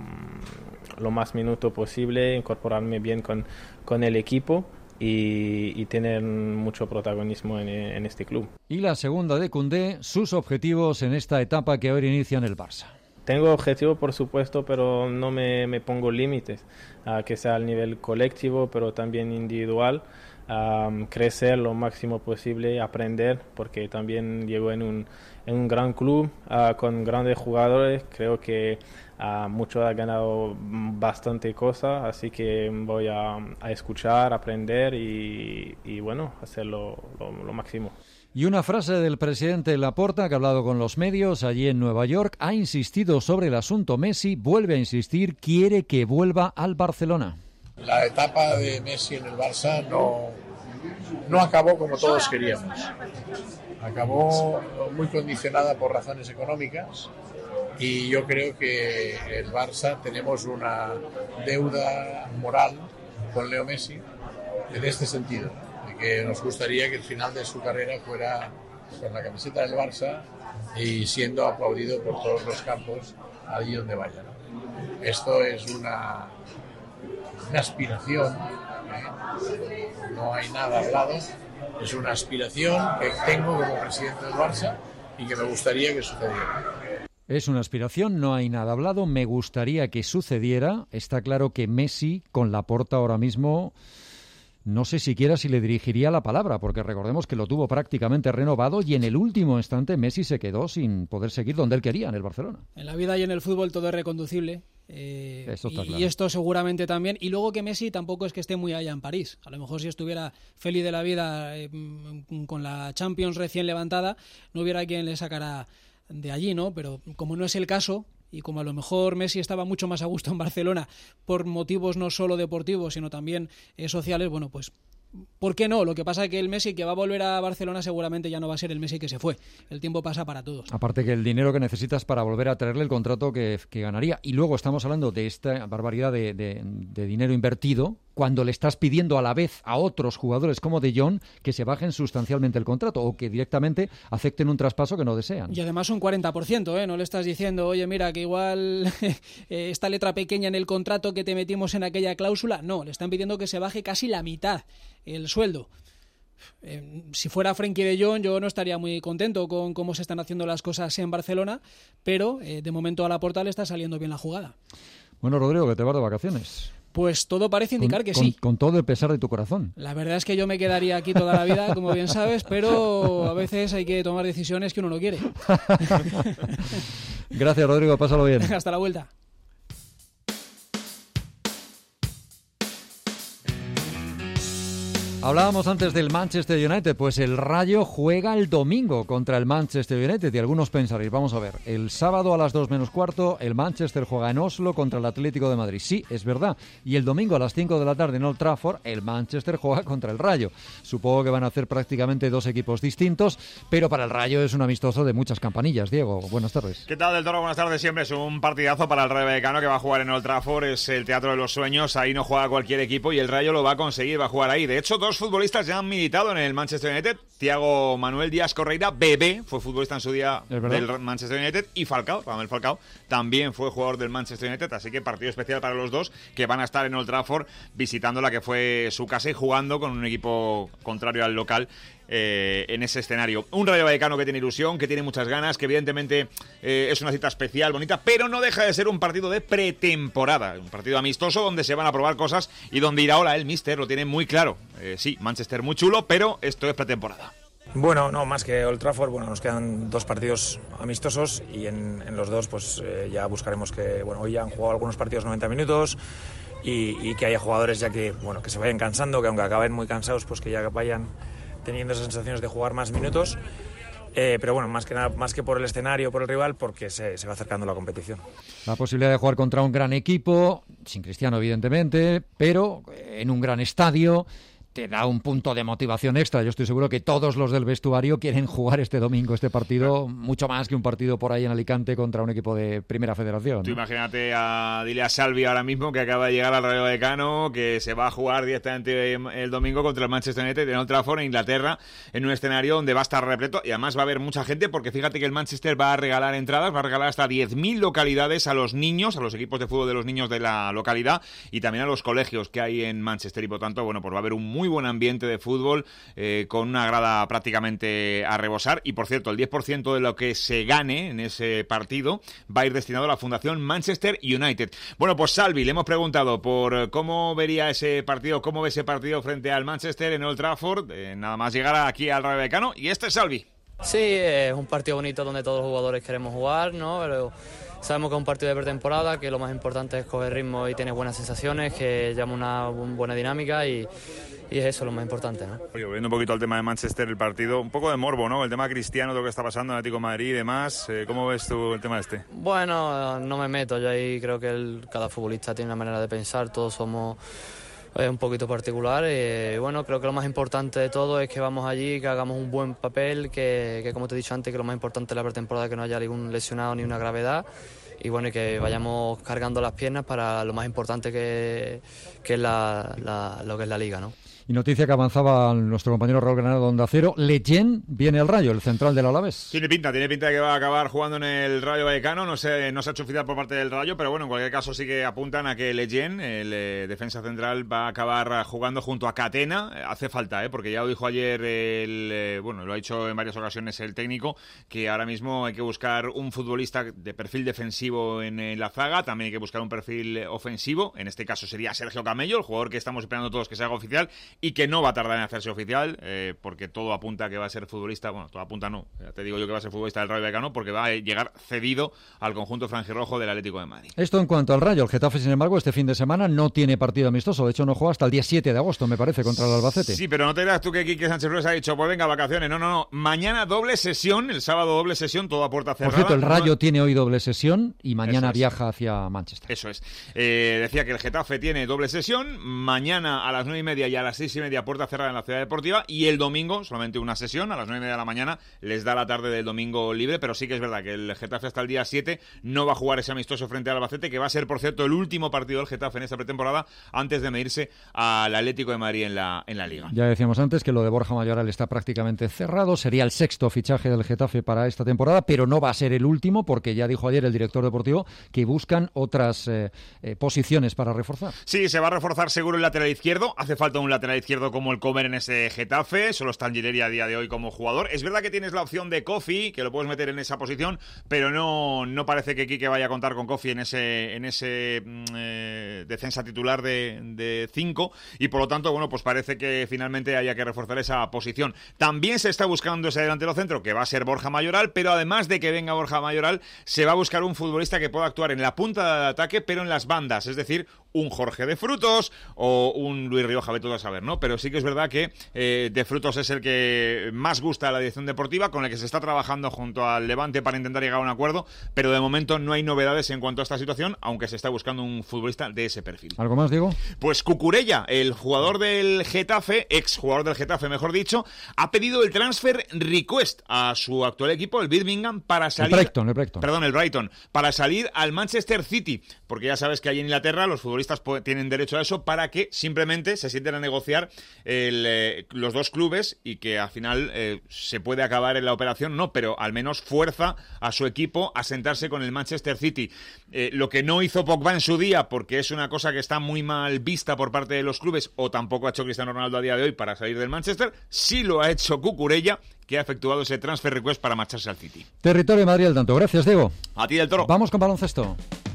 lo más minutos posible, incorporarme bien con con el equipo y, y tener mucho protagonismo en, en este club. Y la segunda de Koundé, sus objetivos en esta etapa que ahora inicia en el Barça. Tengo objetivos, por supuesto, pero no me, me pongo límites, uh, que sea al nivel colectivo, pero también individual. Um, crecer lo máximo posible, aprender, porque también llego en un, en un gran club uh, con grandes jugadores. Creo que uh, mucho ha ganado bastante cosas, así que voy a, a escuchar, aprender y, y bueno, hacer lo, lo, lo máximo. Y una frase del presidente Laporta, que ha hablado con los medios allí en Nueva York, ha insistido sobre el asunto Messi, vuelve a insistir, quiere que vuelva al Barcelona. La etapa de Messi en el Barça no, no acabó como todos queríamos. Acabó muy condicionada por razones económicas y yo creo que el Barça tenemos una deuda moral con Leo Messi en este sentido, de que nos gustaría que el final de su carrera fuera con la camiseta del Barça y siendo aplaudido por todos los campos allí donde vaya, ¿no? Esto es una... una aspiración, ¿eh? No hay nada hablado, es una aspiración que tengo como presidente del Barça y que me gustaría que sucediera. Es una aspiración, no hay nada hablado, me gustaría que sucediera. Está claro que Messi, con Laporta ahora mismo, no sé siquiera si le dirigiría la palabra, porque recordemos que lo tuvo prácticamente renovado y en el último instante Messi se quedó sin poder seguir donde él quería, en el Barcelona. En la vida y en el fútbol todo es reconducible. Eh, Esto está y, claro. y esto seguramente también. Y luego que Messi tampoco es que esté muy allá en París. A lo mejor si estuviera feliz de la vida eh, con la Champions recién levantada, no hubiera quien le sacara de allí, ¿no? Pero como no es el caso, y como a lo mejor Messi estaba mucho más a gusto en Barcelona por motivos no solo deportivos, sino también eh, sociales, bueno, pues ¿por qué no? Lo que pasa es que el Messi que va a volver a Barcelona seguramente ya no va a ser el Messi que se fue. El tiempo pasa para todos. Aparte que el dinero que necesitas para volver a traerle el contrato que, que ganaría. Y luego estamos hablando de esta barbaridad de, de, de dinero invertido cuando le estás pidiendo a la vez a otros jugadores como De Jong que se bajen sustancialmente el contrato o que directamente acepten un traspaso que no desean. Y además un cuarenta por ciento, ¿eh? No le estás diciendo, oye, mira, que igual esta letra pequeña en el contrato que te metimos en aquella cláusula. No, le están pidiendo que se baje casi la mitad el sueldo. Eh, si fuera Frenkie de Jong, yo no estaría muy contento con cómo se están haciendo las cosas en Barcelona, pero eh, de momento a Laporta le está saliendo bien la jugada. Bueno, Rodrigo, que te vas de vacaciones. Pues todo parece indicar con, que con, sí. Con todo el pesar de tu corazón. La verdad es que yo me quedaría aquí toda la vida, como bien sabes, pero a veces hay que tomar decisiones que uno no quiere. Gracias, Rodrigo, pásalo bien. Hasta la vuelta. Hablábamos antes del Manchester United, pues el Rayo juega el domingo contra el Manchester United y algunos pensaréis, vamos a ver, el sábado a las dos menos cuarto el Manchester juega en Oslo contra el Atlético de Madrid. Sí, es verdad. Y el domingo a las cinco de la tarde en Old Trafford el Manchester juega contra el Rayo. Supongo que van a hacer prácticamente dos equipos distintos, pero para el Rayo es un amistoso de muchas campanillas. Diego, buenas tardes. ¿Qué tal, del Toro? Buenas tardes. Siempre es un partidazo para el Rayo Vallecano que va a jugar en Old Trafford, es el teatro de los sueños, ahí no juega cualquier equipo y el Rayo lo va a conseguir, va a jugar ahí. De hecho, dos dos futbolistas ya han militado en el Manchester United. Thiago Manuel Díaz Correia, bebé, fue futbolista en su día del Manchester United, y Falcao, Ramón Falcao, también fue jugador del Manchester United, así que partido especial para los dos, que van a estar en Old Trafford visitando la que fue su casa y jugando con un equipo contrario al local. Eh, en ese escenario. Un Rayo Vallecano que tiene ilusión, que tiene muchas ganas, que evidentemente eh, es una cita especial, bonita, pero no deja de ser un partido de pretemporada, un partido amistoso donde se van a probar cosas y donde Iraola, el míster, lo tiene muy claro. Eh, sí, Manchester muy chulo, pero esto es pretemporada. Bueno, no, más que Old Trafford, bueno, nos quedan dos partidos amistosos y en, en los dos pues eh, ya buscaremos que, bueno, hoy ya han jugado algunos partidos noventa minutos y, y que haya jugadores ya que, bueno, que se vayan cansando, que aunque acaben muy cansados, pues que ya vayan teniendo esas sensaciones de jugar más minutos, eh, pero bueno, más que nada, más que por el escenario, por el rival, porque se, se va acercando la competición. La posibilidad de jugar contra un gran equipo, sin Cristiano evidentemente, pero en un gran estadio, te da un punto de motivación extra. Yo estoy seguro que todos los del vestuario quieren jugar este domingo este partido, mucho más que un partido por ahí en Alicante contra un equipo de Primera Federación. Tú ¿no? Imagínate a, dile a Salvi ahora mismo, que acaba de llegar al Rayo Vallecano, que se va a jugar directamente el domingo contra el Manchester United en Old Trafford, en Inglaterra, en un escenario donde va a estar repleto y además va a haber mucha gente, porque fíjate que el Manchester va a regalar entradas, va a regalar hasta diez mil localidades a los niños, a los equipos de fútbol de los niños de la localidad y también a los colegios que hay en Manchester, y por tanto, bueno, pues va a haber un muy buen ambiente de fútbol, eh, con una grada prácticamente a rebosar. Y por cierto, el diez por ciento de lo que se gane en ese partido va a ir destinado a la Fundación Manchester United. Bueno, pues Salvi, le hemos preguntado por cómo vería ese partido, cómo ve ese partido frente al Manchester en Old Trafford, eh, nada más llegar aquí al Rayo Vallecano, y este es Salvi. Sí, es un partido bonito donde todos los jugadores queremos jugar, ¿no? Pero sabemos que es un partido de pretemporada, que lo más importante es coger ritmo y tener buenas sensaciones, que llama una buena dinámica y, y es eso lo más importante, ¿no? Oye, volviendo un poquito al tema de Manchester, el partido, un poco de morbo, ¿no? El tema Cristiano, todo lo que está pasando en Atlético de Madrid y demás. Eh, ¿Cómo ves tú el tema este? Bueno, no me meto, yo ahí creo que el, cada futbolista tiene una manera de pensar, todos somos es un poquito particular y bueno, creo que lo más importante de todo es que vamos allí, que hagamos un buen papel, que, que como te he dicho antes, que lo más importante es la pretemporada, que no haya ningún lesionado ni una gravedad y bueno, y que vayamos cargando las piernas para lo más importante que, que es la, la, lo que es la Liga, ¿no? Y noticia que avanzaba nuestro compañero Raúl Granado de Onda Cero, Leyen viene al Rayo, el central del Alavés. Tiene pinta, tiene pinta de que va a acabar jugando en el Rayo Vallecano, no se, no se ha hecho oficial por parte del Rayo, pero bueno, en cualquier caso sí que apuntan a que Leyen, el eh, defensa central, va a acabar jugando junto a Catena. Eh, hace falta, ¿eh? Porque ya lo dijo ayer, el, eh, bueno, lo ha dicho en varias ocasiones el técnico, que ahora mismo hay que buscar un futbolista de perfil defensivo en, en la zaga, también hay que buscar un perfil ofensivo, en este caso sería Sergio Camello, el jugador que estamos esperando todos que se haga oficial, y que no va a tardar en hacerse oficial, eh, porque todo apunta a que va a ser futbolista, bueno, todo apunta no, ya te digo yo que va a ser futbolista del Rayo Vallecano, porque va a llegar cedido al conjunto franjirrojo del Atlético de Madrid. Esto en cuanto al Rayo. El Getafe, sin embargo, este fin de semana no tiene partido amistoso, de hecho no juega hasta el día siete de agosto, me parece, contra el Albacete. Sí, pero no te dirás tú que Quique Sánchez Flores ha dicho, pues venga, vacaciones, no, no, no, mañana doble sesión, el sábado doble sesión, todo a puerta cerrada. Por cierto, el Rayo no... tiene hoy doble sesión y mañana es. viaja hacia Manchester. Eso es. Eh, decía que el Getafe tiene doble sesión, mañana a las nueve y media y a las seis y media puerta cerrada en la Ciudad Deportiva, y el domingo solamente una sesión, a las nueve y media de la mañana les da la tarde del domingo libre, pero sí que es verdad que el Getafe hasta el día siete no va a jugar ese amistoso frente al Albacete, que va a ser, por cierto, el último partido del Getafe en esta pretemporada antes de medirse al Atlético de Madrid en la, en la Liga. Ya decíamos antes que lo de Borja Mayoral está prácticamente cerrado, sería el sexto fichaje del Getafe para esta temporada, pero no va a ser el último, porque ya dijo ayer el director deportivo que buscan otras eh, eh, posiciones para reforzar. Sí, se va a reforzar seguro el lateral izquierdo, hace falta un lateral izquierdo como el Comer en ese Getafe, solo está Angileri a día de hoy como jugador. Es verdad que tienes la opción de Kofi, que lo puedes meter en esa posición, pero no, no parece que Quique vaya a contar con Kofi en ese, en ese eh, defensa titular de cinco, y por lo tanto, bueno, pues parece que finalmente haya que reforzar esa posición. También se está buscando ese delantero centro, que va a ser Borja Mayoral, pero además de que venga Borja Mayoral, se va a buscar un futbolista que pueda actuar en la punta de ataque, pero en las bandas, es decir, un Jorge de Frutos o un Luis Rioja, ve todo a saber, ¿no? Pero sí que es verdad que eh, de Frutos es el que más gusta a la dirección deportiva, con el que se está trabajando junto al Levante para intentar llegar a un acuerdo, pero de momento no hay novedades en cuanto a esta situación, aunque se está buscando un futbolista de ese perfil. ¿Algo más, Diego? Pues Cucurella, el jugador del Getafe, ex jugador del Getafe, mejor dicho, ha pedido el transfer request a su actual equipo, el Birmingham, para salir... El Brighton, el Brighton. Perdón, el Brighton, para salir al Manchester City, porque ya sabes que allí en Inglaterra los futbolistas futbolistas tienen derecho a eso para que simplemente se sienten a negociar el, eh, los dos clubes y que al final eh, se puede acabar en la operación, no, pero al menos fuerza a su equipo a sentarse con el Manchester City. Eh, lo que no hizo Pogba en su día, porque es una cosa que está muy mal vista por parte de los clubes, o tampoco ha hecho Cristiano Ronaldo a día de hoy para salir del Manchester, sí lo ha hecho Cucurella, que ha efectuado ese transfer request para marcharse al City. Territorio Madrid al tanto. Gracias, Diego. A ti, del Toro. Vamos con baloncesto.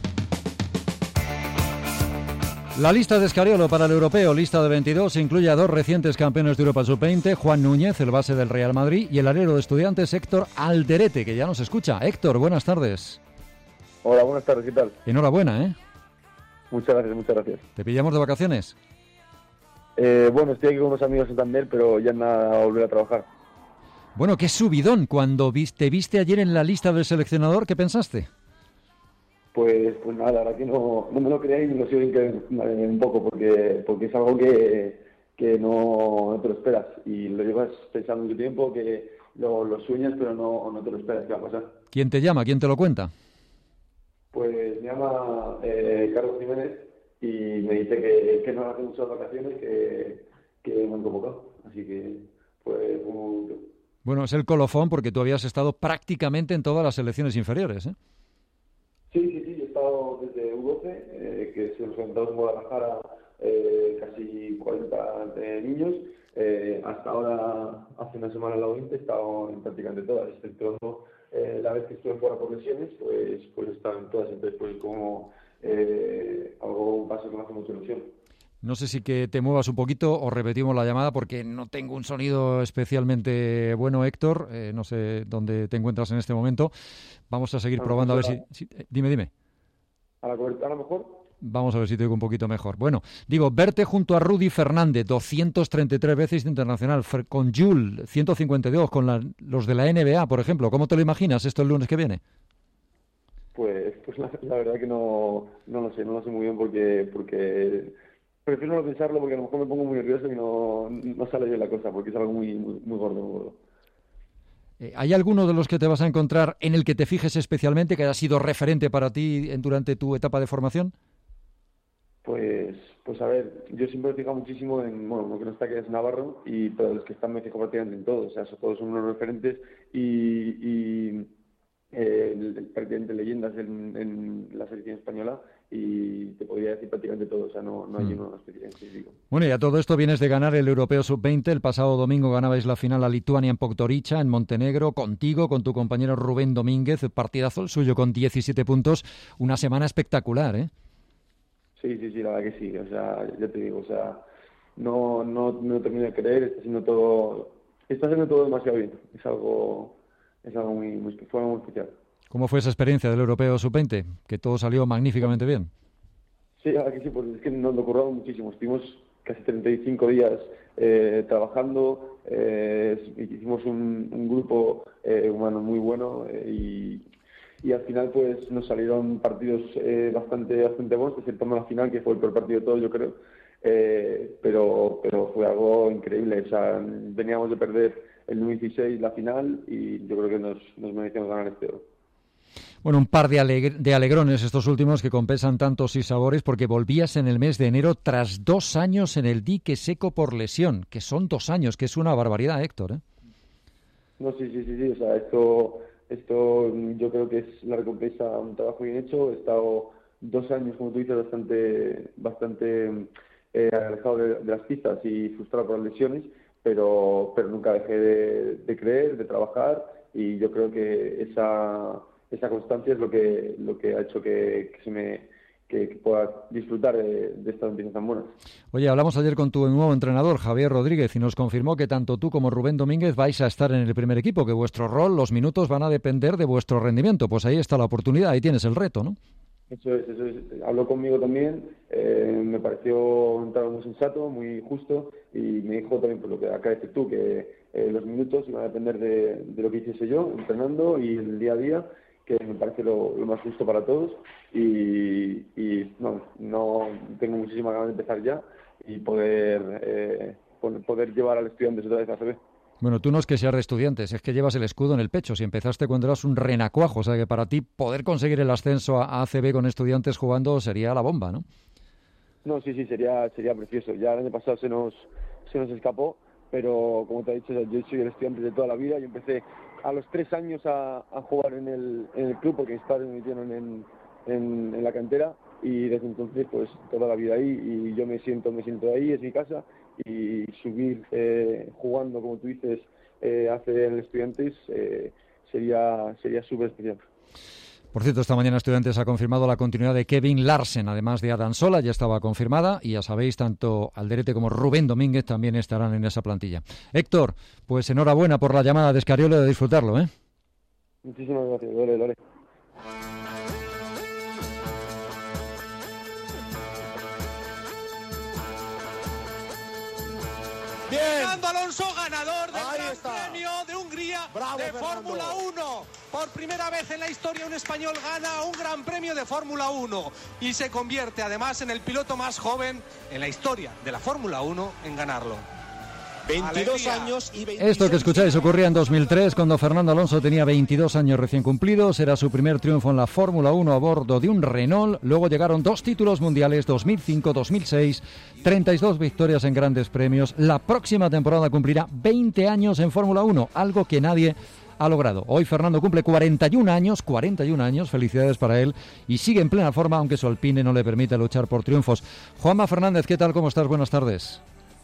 La lista de Scariolo para el europeo, lista de veintidós, incluye a dos recientes campeones de Europa sub veinte, Juan Núñez, el base del Real Madrid, y el alero de Estudiantes, Héctor Alderete, que ya nos escucha. Héctor, buenas tardes. Hola, buenas tardes, ¿qué tal? Enhorabuena, ¿eh? Muchas gracias, muchas gracias. ¿Te pillamos de vacaciones? Eh, bueno, estoy aquí con unos amigos en Santander, pero ya nada a volver a trabajar. Bueno, qué subidón. Cuando te viste ayer en la lista del seleccionador, ¿qué pensaste? Pues, pues nada, la verdad que no, no me lo creía y me lo sigo increíble un poco, porque, porque es algo que, que no, no te lo esperas. Y lo llevas pensando mucho tiempo, que lo, lo sueñas, pero no, no te lo esperas que va a pasar. ¿Quién te llama? ¿Quién te lo cuenta? Pues me llama eh, Carlos Jiménez y me dice que, que no hace muchas vacaciones, que, que me han convocado. Así que, pues, como... Bueno, es el colofón porque tú habías estado prácticamente en todas las selecciones inferiores, ¿eh? Sí, sí, sí, he estado desde U doce, eh, que se nos presentamos en Guadalajara eh, casi cuarenta eh, niños, eh, hasta ahora, hace una semana en la U veinte, he estado en prácticamente todas, excepto eh, la vez que estuve fuera por lesiones, pues, pues he estado en todas, entonces pues como eh, algo, un paso que me hace mucha ilusión. No sé si que te muevas un poquito o repetimos la llamada porque no tengo un sonido especialmente bueno, Héctor. Eh, no sé dónde te encuentras en este momento. Vamos a seguir a probando a ver si, si... Dime, dime. ¿A la cobertura a lo mejor? Vamos a ver si te digo un poquito mejor. Bueno, digo, verte junto a Rudy Fernández, doscientas treinta y tres veces internacional, con Jules, ciento cincuenta y dos, con la, los de la N B A, por ejemplo. ¿Cómo te lo imaginas esto el lunes que viene? Pues, pues la, la verdad que no, no lo sé, no lo sé muy bien porque... porque... Prefiero no pensarlo porque a lo mejor me pongo muy nervioso y no, no sale bien la cosa, porque es algo muy, muy, muy gordo, muy gordo. ¿Hay alguno de los que te vas a encontrar en el que te fijes especialmente, que haya sido referente para ti en, durante tu etapa de formación? Pues, pues a ver, yo siempre me he fijado muchísimo en, bueno, lo que no está que es Navarro, y pero los que están me fijo prácticamente en todos, o sea, todos son unos referentes y... y eh, prácticamente leyendas en, en la selección española y te podría decir prácticamente todo, o sea, no, no hay mm. uno específico. Bueno, y a todo esto vienes de ganar el Europeo sub veinte, el pasado domingo ganabais la final a Lituania en Podgorica, en Montenegro, contigo, con tu compañero Rubén Domínguez, partidazo el suyo con diecisiete puntos, una semana espectacular, ¿eh? Sí, sí, sí, la verdad que sí, o sea, ya te digo, o sea, no, no, no termino de creer, está haciendo todo, está haciendo todo demasiado bien, es algo... Es algo muy, muy, fue algo muy especial. ¿Cómo fue esa experiencia del Europeo sub veinte? Que todo salió magníficamente bien. Sí, la verdad que sí, pues es que nos lo curramos muchísimo. Estuvimos casi treinta y cinco días eh, trabajando, eh, hicimos un, un grupo eh, humano muy bueno eh, y, y al final pues nos salieron partidos eh, bastante, bastante buenos, exceptuando la final, que fue el peor partido de todos, yo creo. Eh, pero, pero fue algo increíble. O sea, veníamos de perder el número dieciséis la final y yo creo que nos, nos merecíamos ganar este oro. Bueno, un par de, alegr- de alegrones estos últimos que compensan tantos sabores porque volvías en el mes de enero tras dos años en el dique seco por lesión, que son dos años, que es una barbaridad, Héctor, ¿eh? No, sí, sí, sí, sí, o sea, esto, esto yo creo que es la recompensa a un trabajo bien hecho. He estado dos años, como tú dices, bastante, bastante eh, alejado de, de las pistas y frustrado por las lesiones, pero, pero nunca dejé de, de creer, de trabajar, y yo creo que esa, esa constancia es lo que, lo que ha hecho que, que se me... Que, que pueda disfrutar de, de estas noticias tan buenas. Oye, hablamos ayer con tu nuevo entrenador, Javier Rodríguez, y nos confirmó que tanto tú como Rubén Domínguez vais a estar en el primer equipo, que vuestro rol, los minutos van a depender de vuestro rendimiento. Pues ahí está la oportunidad, ahí tienes el reto, ¿no? Eso es, eso es. Habló conmigo también, eh, me pareció un trabajo muy sensato, muy justo, y me dijo también, por lo que acabas de decir tú, que eh, los minutos iban a depender de, de lo que hiciese yo, entrenando y el día a día, que me parece lo, lo más justo para todos, y, y no, no tengo muchísimas ganas de empezar ya y poder eh, poder llevar al estudiante otra vez a A C B. Bueno, tú no es que seas de Estudiantes, es que llevas el escudo en el pecho. Si empezaste cuando eras un renacuajo, o sea que para ti poder conseguir el ascenso a A C B con Estudiantes jugando sería la bomba, ¿no? No, sí, sí, sería sería precioso. Ya el año pasado se nos se nos escapó, pero como te he dicho, yo soy el estudiante de toda la vida. Yo empecé a los tres años a, a jugar en el, en el club porque mis padres me metieron en, en, en la cantera, y desde entonces pues toda la vida ahí, y yo me siento me siento ahí, es mi casa, y subir eh, jugando, como tú dices, eh, hace en Estudiantes eh, sería sería súper especial. Por cierto, esta mañana Estudiantes ha confirmado la continuidad de Kevin Larsen, además de Adam Sola, ya estaba confirmada, y ya sabéis, tanto Alderete como Rubén Domínguez también estarán en esa plantilla. Héctor, pues enhorabuena por la llamada de Escariolo, de disfrutarlo, ¿eh? Muchísimas gracias, Lore, Lore. Bien. Fernando Alonso, ganador del Ahí Gran está. Premio de Hungría Bravo, de Fórmula uno. Por primera vez en la historia un español gana un Gran Premio de Fórmula uno y se convierte además en el piloto más joven en la historia de la Fórmula uno en ganarlo. veintidós años y veintiséis. Esto que escucháis ocurría en dos mil tres, cuando Fernando Alonso tenía veintidós años recién cumplidos. Era su primer triunfo en la Fórmula uno a bordo de un Renault. Luego llegaron dos títulos mundiales, dos mil cinco, dos mil seis, treinta y dos victorias en grandes premios. La próxima temporada cumplirá veinte años en Fórmula uno, algo que nadie ha logrado. Hoy Fernando cumple cuarenta y un años, cuarenta y un años, felicidades para él, y sigue en plena forma, aunque su Alpine no le permite luchar por triunfos. Juanma Fernández, ¿qué tal? ¿Cómo estás? Buenas tardes.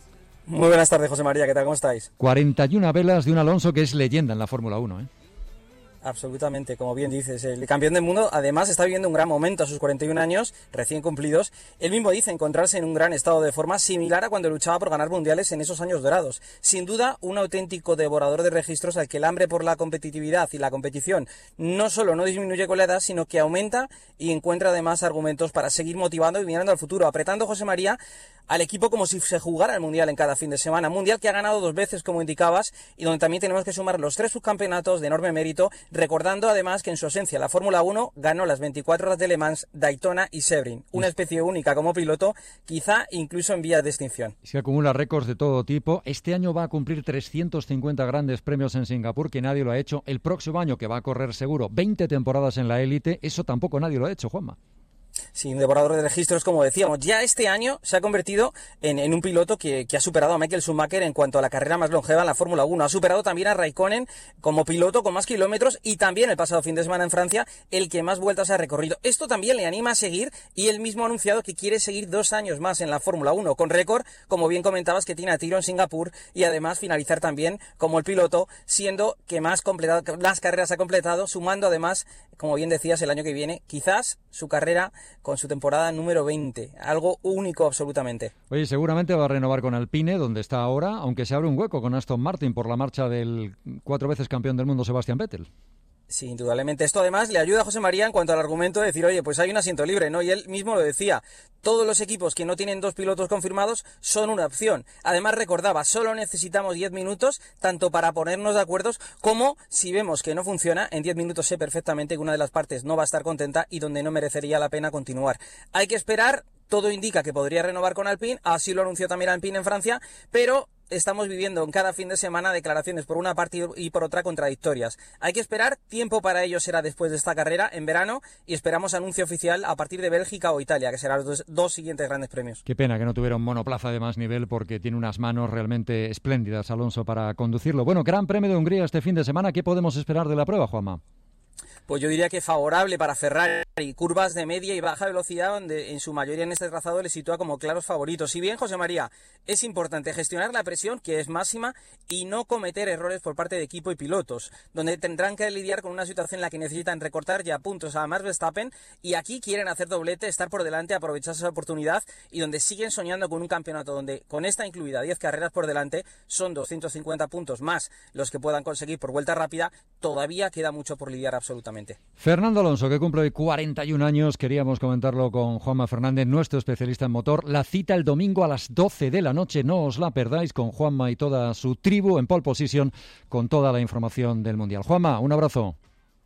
Muy buenas tardes, José María, ¿qué tal? ¿Cómo estáis? cuarenta y una velas de un Alonso que es leyenda en la Fórmula uno, ¿eh? Absolutamente, como bien dices, el campeón del mundo además está viviendo un gran momento a sus cuarenta y un años recién cumplidos. Él mismo dice encontrarse en un gran estado de forma similar a cuando luchaba por ganar mundiales en esos años dorados. Sin duda, un auténtico devorador de registros al que el hambre por la competitividad y la competición no solo no disminuye con la edad, sino que aumenta y encuentra además argumentos para seguir motivando y mirando al futuro, apretando, José María, al equipo como si se jugara el Mundial en cada fin de semana. Mundial que ha ganado dos veces, como indicabas, y donde también tenemos que sumar los tres subcampeonatos de enorme mérito, recordando además que en su esencia la Fórmula uno ganó las veinticuatro horas de Le Mans, Daytona y Sebring, una especie única como piloto, quizá incluso en vías de extinción. Se acumula récords de todo tipo. Este año va a cumplir trescientos cincuenta grandes premios en Singapur, que nadie lo ha hecho. El próximo año, que va a correr seguro veinte temporadas en la élite, eso tampoco nadie lo ha hecho, Juanma. Sí, un devorador de registros, como decíamos. Ya este año se ha convertido en, en un piloto que, que ha superado a Michael Schumacher en cuanto a la carrera más longeva en la Fórmula uno. Ha superado también a Raikkonen como piloto con más kilómetros, y también el pasado fin de semana en Francia el que más vueltas ha recorrido. Esto también le anima a seguir, y él mismo ha anunciado que quiere seguir dos años más en la Fórmula uno, con récord, como bien comentabas, que tiene a tiro en Singapur, y además finalizar también como el piloto, siendo que más, completado, más carreras ha completado, sumando además, como bien decías, el año que viene, quizás su carrera con su temporada número veinte, algo único absolutamente. Oye, seguramente va a renovar con Alpine, donde está ahora, aunque se abre un hueco con Aston Martin por la marcha del cuatro veces campeón del mundo Sebastian Vettel. Sí, indudablemente. Esto además le ayuda a José María en cuanto al argumento de decir, oye, pues hay un asiento libre, ¿no? Y él mismo lo decía, todos los equipos que no tienen dos pilotos confirmados son una opción. Además recordaba, solo necesitamos diez minutos, tanto para ponernos de acuerdo, como si vemos que no funciona, en diez minutos sé perfectamente que una de las partes no va a estar contenta y donde no merecería la pena continuar. Hay que esperar, todo indica que podría renovar con Alpine, así lo anunció también Alpine en Francia, pero estamos viviendo en cada fin de semana declaraciones por una parte y por otra contradictorias. Hay que esperar, tiempo para ello será después de esta carrera, en verano, y esperamos anuncio oficial a partir de Bélgica o Italia, que serán los dos, dos siguientes grandes premios. Qué pena que no tuviera un monoplaza de más nivel, porque tiene unas manos realmente espléndidas Alonso para conducirlo. Bueno, Gran Premio de Hungría este fin de semana, ¿qué podemos esperar de la prueba, Juanma? Pues yo diría que favorable para Ferrari, curvas de media y baja velocidad, donde en su mayoría en este trazado le sitúa como claros favoritos. Si bien, José María, es importante gestionar la presión, que es máxima, y no cometer errores por parte de equipo y pilotos, donde tendrán que lidiar con una situación en la que necesitan recortar ya puntos a Max Verstappen, y aquí quieren hacer doblete, estar por delante, aprovechar esa oportunidad, y donde siguen soñando con un campeonato donde, con esta incluida diez carreras por delante, son doscientos cincuenta puntos más los que puedan conseguir por vuelta rápida. Todavía queda mucho por lidiar absolutamente. Fernando Alonso, que cumple hoy cuarenta y un años, queríamos comentarlo con Juanma Fernández, nuestro especialista en motor. La cita el domingo a las doce de la noche, no os la perdáis, con Juanma y toda su tribu en pole position, con toda la información del Mundial. Juanma, un abrazo.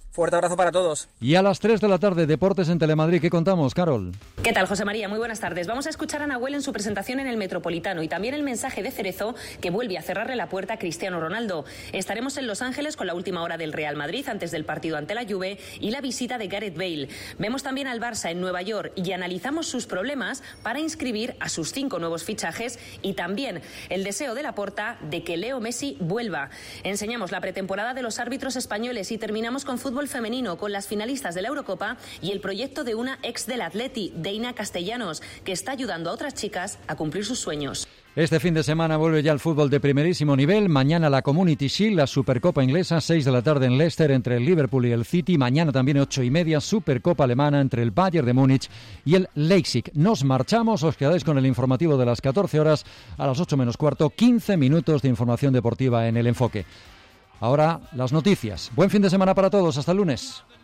Fuerte abrazo para todos. Y a las tres de la tarde, Deportes en Telemadrid. ¿Qué contamos, Carol? ¿Qué tal, José María? Muy buenas tardes. Vamos a escuchar a Nahuel en su presentación en el Metropolitano y también el mensaje de Cerezo que vuelve a cerrarle la puerta a Cristiano Ronaldo. Estaremos en Los Ángeles con la última hora del Real Madrid antes del partido ante la Juve y la visita de Gareth Bale. Vemos también al Barça en Nueva York y analizamos sus problemas para inscribir a sus cinco nuevos fichajes y también el deseo de Laporta de que Leo Messi vuelva. Enseñamos la pretemporada de los árbitros españoles y terminamos con fútbol femenino, con las finalistas de la Eurocopa y el proyecto de una ex del Atleti, Deina Castellanos, que está ayudando a otras chicas a cumplir sus sueños. Este fin de semana vuelve ya el fútbol de primerísimo nivel. Mañana la Community Shield, la Supercopa inglesa, seis de la tarde en Leicester entre el Liverpool y el City. Mañana también ocho y media, Supercopa alemana entre el Bayern de Múnich y el Leipzig. Nos marchamos, os quedáis con el informativo de las catorce horas, a las ocho menos cuarto, quince minutos de información deportiva en El Enfoque. Ahora las noticias. Buen fin de semana para todos, hasta el lunes.